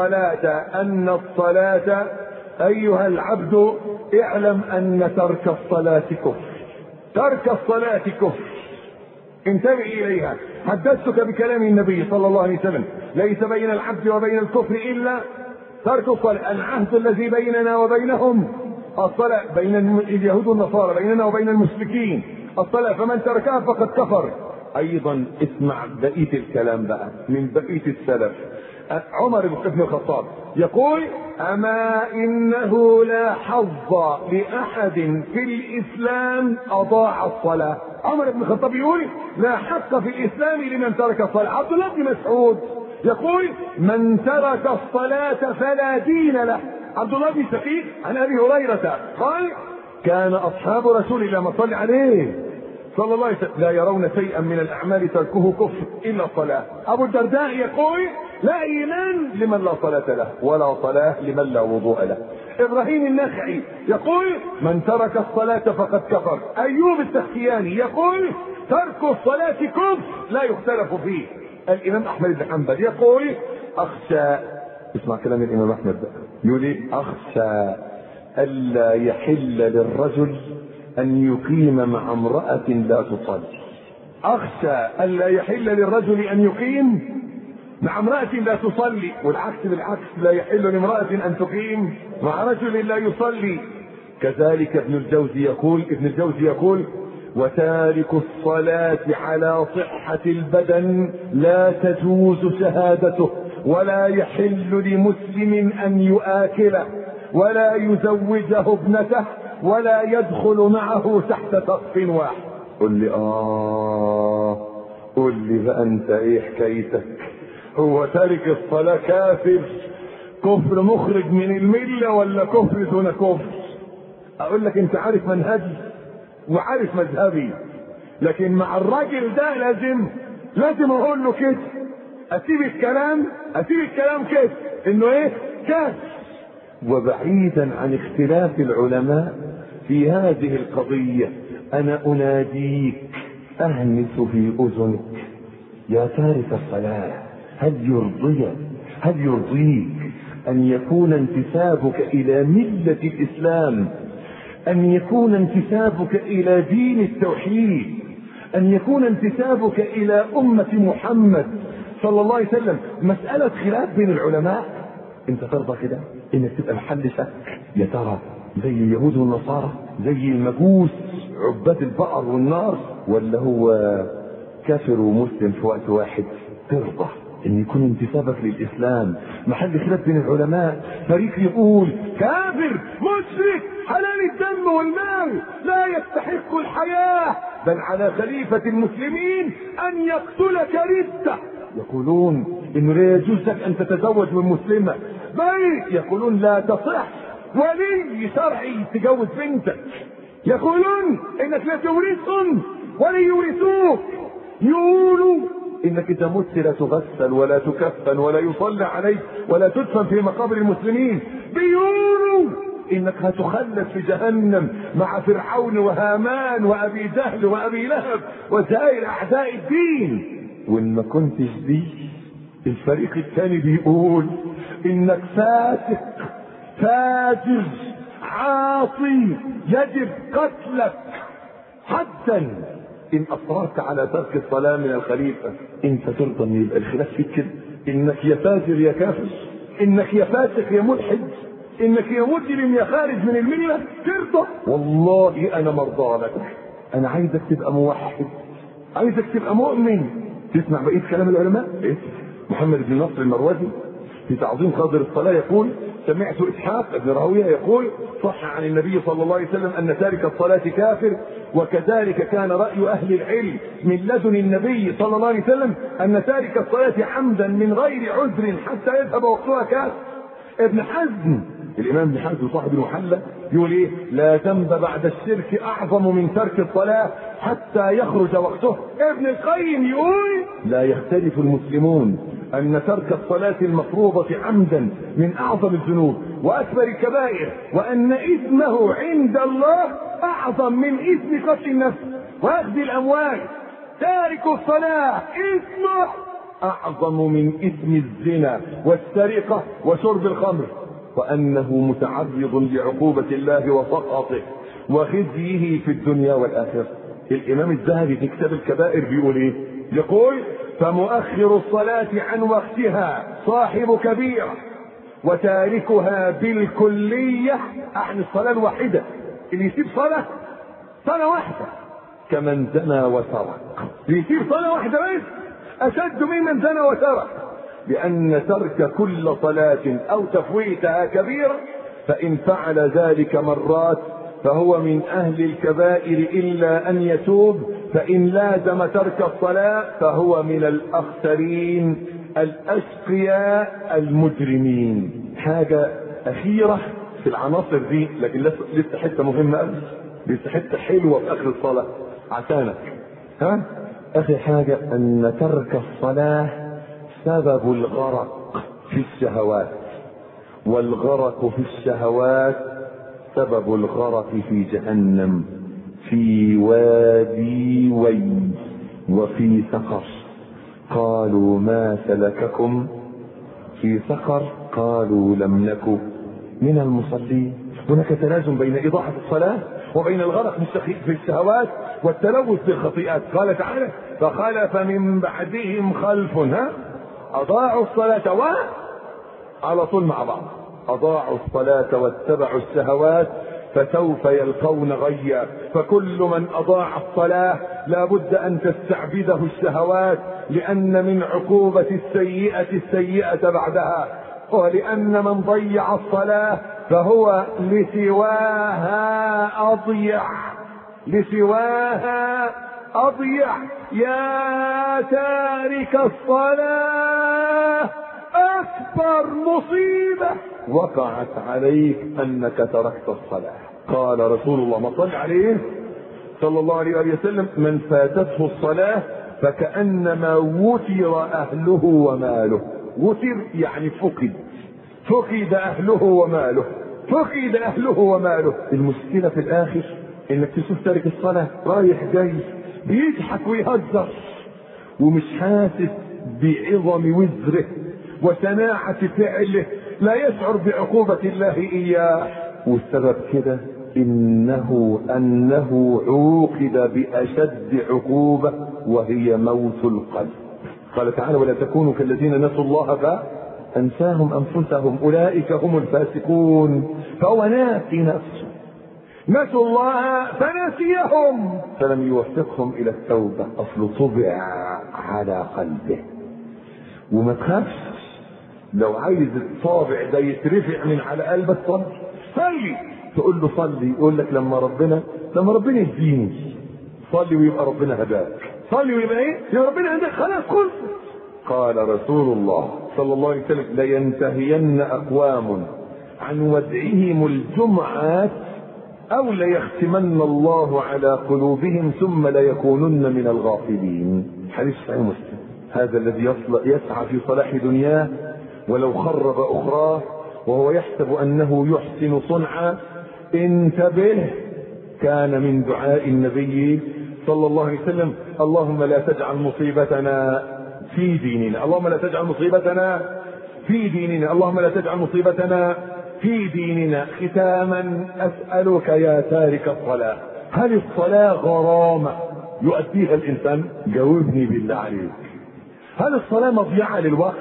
الصلاة أيها العبد اعلم أن ترك الصلاة كفر. ترك الصلاة كفر، انتبه إليها. حدثتك بكلام النبي صلى الله عليه وسلم ليس بين العبد وبين الكفر إلا ترك الصلاة. العهد الذي بيننا وبينهم الصلاة، بين اليهود والنصارى، بيننا وبين المشركين الصلاة، فمن تركها فقد كفر. أيضا اسمع بقية الكلام بقى من بقية السلف. عمر بن الخطاب يقول أما إنه لا حظ لأحد في الإسلام أضاع الصلاة. عمر بن الخطاب يقول لا حق في الإسلام لمن ترك الصلاة. عبد الله بن مسعود يقول من ترك الصلاة فلا دين له. عبد الله بن شقيق عن أبي هريرة قال كان أصحاب رسول الله ما صلى عليه صلى الله عليه وسلم لا يرون شيئا من الأعمال تركه كفر إلا الصلاة. أبو الدرداء يقول لا إيمان لمن لا صلاة له ولا صلاة لمن لا وضوء له. إبراهيم النخعي يقول من ترك الصلاة فقد كفر. أيوب السختياني يقول ترك الصلاة كفر لا يختلف فيه. الإمام أحمد بن حنبل يقول أخشى، اسمع كلام الإمام أحمد بقى، يقول أخشى ألا يحل للرجل أن يقيم مع امرأة لا تصلي. أخشى ألا يحل للرجل أن يقيم مع امرأة لا تصلي، والعكس بالعكس لا يحل لامرأة أن تقيم مع رجل لا يصلي. كذلك ابن الجوزي يقول وتارك الصلاة على صحة البدن لا تجوز شهادته، ولا يحل لمسلم أن يؤاكله ولا يزوجه ابنته ولا يدخل معه تحت سقف واحد. قل لي بقى انت ايه حكايتك؟ هو تارك الصلاة كفر مخرج من الملة ولا كفر دون كفر؟ اقول لك انت عارف منهجي وعارف مذهبي، لكن مع الراجل ده لازم اقول له كده، اسيب الكلام كده انه ايه كافر. وبعيدا عن اختلاف العلماء في هذه القضية، انا اناديك اهمس في اذنك يا تارك الصلاة، هل يرضيك ان يكون انتسابك الى ملة الاسلام، ان يكون انتسابك الى دين التوحيد، ان يكون انتسابك الى امة محمد صلى الله عليه وسلم مسألة خلاف بين العلماء؟ انت ترضى كده انك تبقى محل شك؟ يا ترى زي اليهود والنصارى، زي المجوس عباد البقر والنار، ولا هو كافر ومسلم في وقت واحد؟ ترضى ان يكون انتسابك للاسلام محل خلاف بين العلماء، فريق يقول كافر مشرك حلال الدم والمال لا يستحق الحياة، بل على خليفة المسلمين ان يقتلك ردة. يقولون انه لا يجوز لك ان تتزوج من مسلمة، بل يقولون لا تصح ولي شرعي تجوز بنتك، يقولون انك لا تورثهم ولا يورثوك، يقولوا انك اذا مت لا تغسل ولا تكفن ولا يصلى عليك ولا تدفن في مقابر المسلمين، بيقولوا انك هتخلد في جهنم مع فرعون وهامان وابي جهل وابي لهب وسائر اعداء الدين. وان ما كنتش دي، الفريق الثاني بيقول انك فاسق فاجر عاصي يجب قتلك حتى ان اصررت على ترك الصلاة من الخليفة. انت ترضى ان يبقى الخلاف فيك كده؟ انك يا فاجر يا كافر، انك يا فاسق يا ملحد، انك يا مجرم يا خارج من الملة، ترضى؟ والله انا مرضى لك. انا عايزك تبقى موحد، عايزك تبقى مؤمن. تسمع بقية كلام العلماء. إيه؟ محمد بن نصر المروزي في تعظيم قدر الصلاة يقول سمعت اسحاق بن راهويه يقول صح عن النبي صلى الله عليه وسلم ان تارك الصلاة كافر، وكذلك كان رأي اهل العلم من لدن النبي صلى الله عليه وسلم ان تارك الصلاة عمدا من غير عذر حتى يذهب وقتها كافر. ابن حزم الامام ابن حزم صاحب المحلى يقول ايه؟ لا ذنب بعد الشرك اعظم من ترك الصلاة حتى يخرج وقته. ابن القيم يقول لا يختلف المسلمون ان ترك الصلاة المفروضة عمدا من اعظم الذنوب واكبر الكبائر، وان اثمه عند الله اعظم من اثم قتل النفس واخذ الاموال. تارك الصلاة اثمه اعظم من اثم الزنا والسرقة وشرب الخمر، وانه متعرض لعقوبة الله وسخطه وخزيه في الدنيا والاخرة. الامام الذهبي في كتاب الكبائر بيقول ايه؟ يقول فمؤخر الصلاة عن وقتها صاحب كبيرة، وتاركها بالكلية عن الصلاة الواحدة، اللي يسيب صلاة واحدة كمن زنى وسرق. اللي يسيب صلاة واحدة بس اشد ممن زنى وسرق، لان ترك كل صلاة او تفويتها كبيرة، فان فعل ذلك مرات فهو من اهل الكبائر الا ان يتوب، فان لازم ترك الصلاة فهو من الاخسرين الاشقياء المجرمين. حاجة اخيرة في العناصر دي، لكن لسه حتة مهمة قوي، لسه حتة حلوة في اخر الصلاة عشانك. اخر حاجة ان ترك الصلاة سبب الغرق في الشهوات، والغرق في الشهوات سبب الغرق في جهنم، في وادي ويل وفي سقر. قالوا ما سلككم في سقر؟ قالوا لم نك من المصلين. هناك تلازم بين إضاعة الصلاة وبين الغرق في الشهوات والتلوث بالخطيئات. قال تعالى فخلف من بعدهم خلف أضاعوا الصلاة على طول مع بعض، أضاعوا الصلاة واتبعوا الشهوات فسوف يلقون غيا. فكل من اضاع الصلاة لا بد ان تستعبده الشهوات، لان من عقوبة السيئة بعدها، ولان من ضيع الصلاة فهو لسواها أضيع. يا تارك الصلاة أكبر مصيبة وقعت عليك أنك تركت الصلاة. قال رسول الله ما صلى عليه صلى الله عليه وسلم: من فاتته الصلاة فكأنما وتر أهله وماله. وتر يعني فقد أهله وماله. المشكلة في الآخر انك تشوف تارك الصلاة رايح جاي بيضحك ويهزر ومش حاسس بعظم وزره وشناعة فعله، لا يشعر بعقوبة الله إياه. والسبب كده أنه عوقب بأشد عقوبة وهي موت القلب. قال تعالى: ولا تكونوا كالذين نسوا الله فأنساهم أنفسهم أولئك هم الفاسقون. فهو ناسي نفسه، نسوا الله فنسيهم فلم يوفقهم إلى التوبة. أصل طبع على قلبه. وما تخافش لو عايز الطابع ده يترفع من على قلبك صلي. تقول له صلي، يقول لك لما ربنا يهديني. صلي ويبقى ربنا هداك. صلي ويبقى ايه؟ يا ربنا هداك. خلاص خلص. قال رسول الله صلى الله عليه وسلم: لينتهين أقوام عن ودعهم الجمعات أو ليختمن الله على قلوبهم ثم ليكونن من الغافلين. حديث صحيح مسلم. هذا الذي يسعى في صلاح دنياه ولو خرب أخراه وهو يحسب أنه يحسن صنعا، انتبه، كان من دعاء النبي صلى الله عليه وسلم: اللهم لا تجعل مصيبتنا في ديننا، اللهم لا تجعل مصيبتنا في ديننا، اللهم لا تجعل مصيبتنا في ديننا. ختاما أسألك يا تارك الصلاة، هل الصلاة غرامة يؤديها الإنسان؟ جاوبني بالله عليك. هل الصلاة مضيعة للوقت؟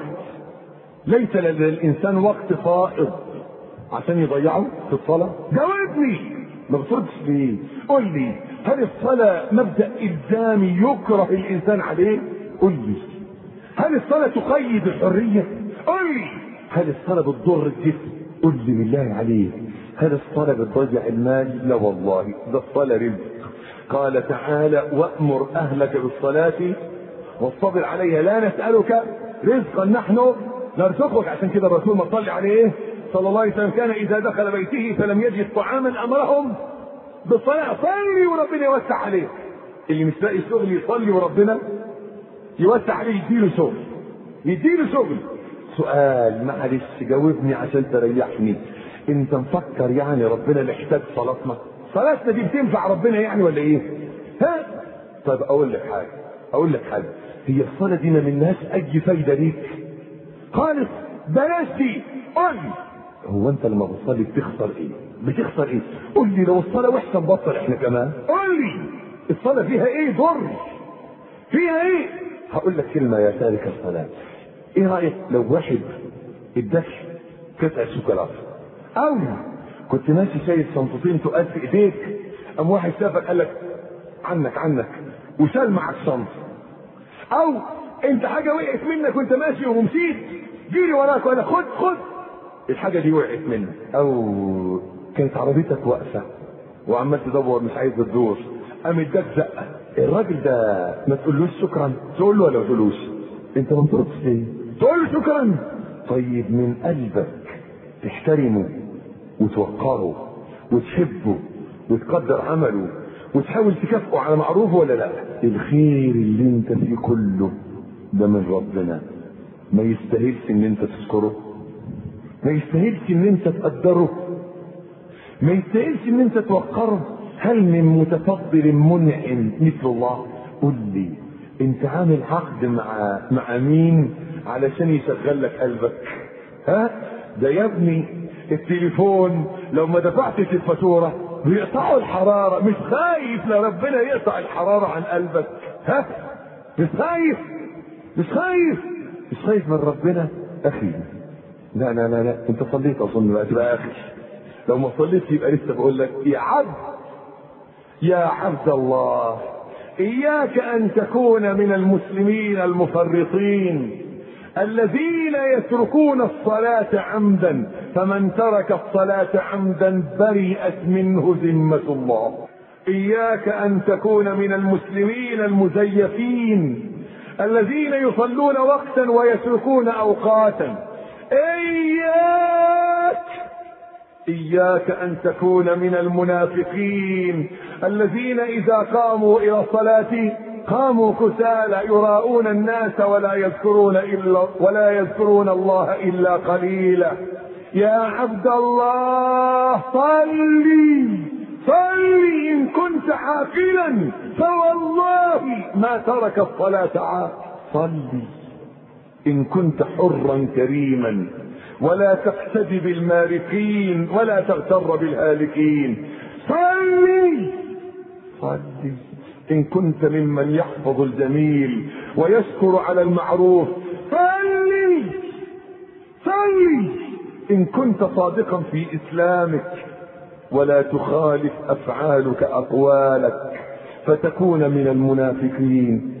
ليس للإنسان وقت فائض عشان يضيعه في الصلاة؟ جاوبني. ما بتردش ليه؟ قل لي، هل الصلاة مبدأ إلزامي يكره الإنسان عليه؟ قل لي. هل الصلاة تقيد الحرية؟ قل لي. هل الصلاة بتضر الجسم؟ قل لي بالله عليك. هل الصلاة بتضيع المال؟ لا والله، ده الصلاة رزق. قال تعالى: وأمر أهلك بالصلاة واصطبر عليها لا نسألك رزقا نحن نرزقك. عشان كده الرسول ما صلى عليه صلى الله عليه وسلم كان إذا دخل بيته فلم يجد طعاما أمرهم بالصلاة. صلي وربنا يوسع عليه. اللي مش لاقي شغل يصلي وربنا يوسع عليه، يديله شغل. سؤال معلش جاوبني عشان تريحني. انت مفكر يعني ربنا محتاج صلاتنا دي بتنفع ربنا يعني ولا ايه؟ ها؟ طيب اقول لك حاجه، هي الصلاه دي ما منهاش اي فايده ليك خالص، بلاش دي. قول لي، هو انت لما بتصلي بتخسر ايه؟ قول لي، لو الصلاه وحشه نبطل احنا كمان. قول لي الصلاه فيها ايه ضر؟ فيها ايه؟ هقول لك كلمه يا تارك الصلاه. ايه رايك لو واحد اداك قطعه شوكولاته، او كنت ماشي شايل شنطتين تقال في ايديك، قام واحد شافك قال لك عنك وشال معك شنطه، او انت حاجه وقعت منك وانت ماشي ومشيت جيلي وراك وانا خد الحاجه دي وقعت منك، او كانت عربيتك واقفه وعمال تدور مش عايز تدور، قام اداك زقه. الراجل ده ما تقولوش شكرا؟ تقول له ولا ما تقولوش؟ انت ما بتردش ليه؟ تقول له شكرا. طيب من قلبك تحترمه وتوقره وتحبه وتقدر عمله وتحاول تكافئه على معروفه ولا لا؟ الخير اللي انت فيه كله ده من ربنا، ما يستاهلش ان انت تشكره، ما يستاهلش ان انت تقدره، ما يستاهلش ان انت توقره. هل من متفضل منعم مثل الله؟ قل لي، انت عامل عقد مع مين علشان يشغل لك قلبك؟ ها؟ ده يا ابني التليفون لو ما دفعتش الفاتوره بيقطعوا الحراره. مش خايف لربنا يقطع الحراره عن قلبك؟ ها؟ مش خايف من ربنا؟ اخي لا انت صليت اظن بقى تبقى اخي. لو ما صليتش يبقى لسه بقول لك يا عبد الله، إياك أن تكون من المسلمين المفرطين الذين يتركون الصلاة عمدا، فمن ترك الصلاة عمدا برئت منه ذمة الله. إياك أن تكون من المسلمين المزيفين الذين يصلون وقتا ويتركون أوقاتا. إياك أن تكون من المنافقين الذين إذا قاموا إلى الصلاة قاموا كسالى يراءون الناس ولا يذكرون الله إلا قليلا. يا عبد الله صلي إن كنت عاقلا فوالله ما ترك الصلاة عاقل. صلي إن كنت حرا كريما ولا تقتدي بالمارقين ولا تغتر بالهالكين. صلي إن كنت ممن يحفظ الجميل ويشكر على المعروف. صلي إن كنت صادقا في إسلامك ولا تخالف أفعالك أقوالك فتكون من المنافقين.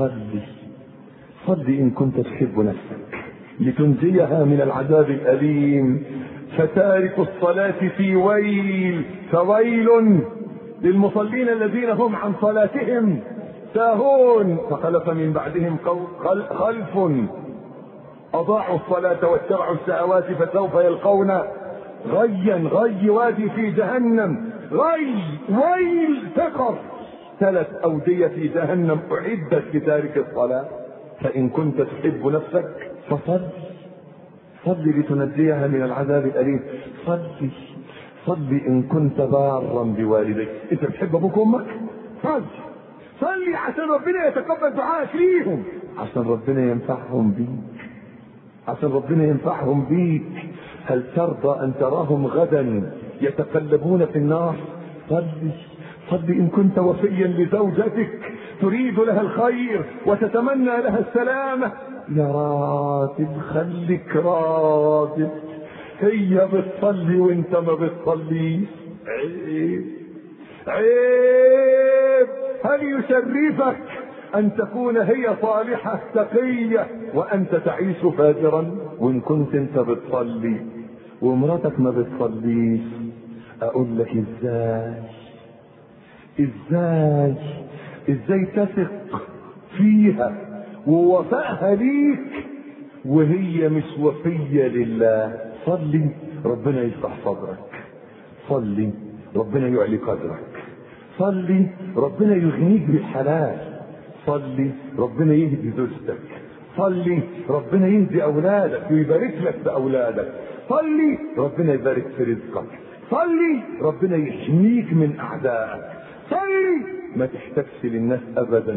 صلي إن كنت تحب نفسك لتنجيها من العذاب الأليم، فتارك الصلاة في ويل، فويل للمصلين الذين هم عن صلاتهم ساهون، فخلف من بعدهم خلف أضاعوا الصلاة واتبعوا الشهوات فسوف يلقون غي وادي في جهنم، ويل سقط، 3 أودية في جهنم أعدت لتارك الصلاة. فإن كنت تحب نفسك فصلي لتنجيها من العذاب الأليم. صلي إن كنت بارا بوالديك. أنت بتحب أبوك وأمك؟ صلي عشان ربنا يتقبل دعائك ليهم، عشان ربنا ينفعهم بيك. هل ترضى أن تراهم غدا يتقلبون في النار؟ صلي إن كنت وفيا لزوجتك تريد لها الخير وتتمنى لها السلامة. يا راتب خليك راتب، هي بتصلي وانت ما بتصليش. عيب. هل يشرفك ان تكون هي صالحة تقية وانت تعيش فاجرا؟ وان كنت انت بتصلي ومراتك ما بتصليش، اقول لك ازاي تثق فيها ووفائها ليك وهي مش وفية لله؟ صلي ربنا يفتح صدرك، صلي ربنا يعلي قدرك، صلي ربنا يغنيك بالحلال، صلي ربنا يهدي زوجتك، صلي ربنا يهدي اولادك ويبارك لك باولادك، صلي ربنا يبارك في رزقك، صلي ربنا يحميك من اعدائك، صلي ما تحتاجش للناس ابدا.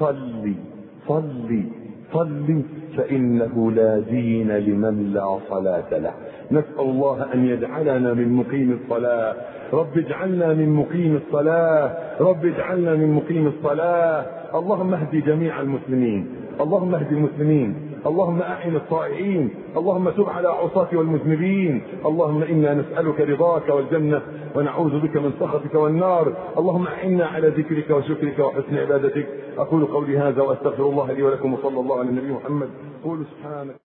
صلي فانه لا دين لمن لا صلاة له. نسأل الله ان يجعلنا من مقيم الصلاة. رب اجعلنا من مقيم الصلاة، رب اجعلنا من مقيم الصلاة. اللهم اهدي جميع المسلمين، اللهم اهدي المسلمين، اللهم اعن الطائعين، اللهم تب على عصاة والمذنبين. اللهم انا نسألك رضاك والجنة ونعوذ بك من سخطك والنار. اللهم اعنا على ذكرك وشكرك وحسن عبادتك. اقول قولي هذا واستغفر الله لي ولكم وصلى الله على النبي محمد. قولوا سبحانك.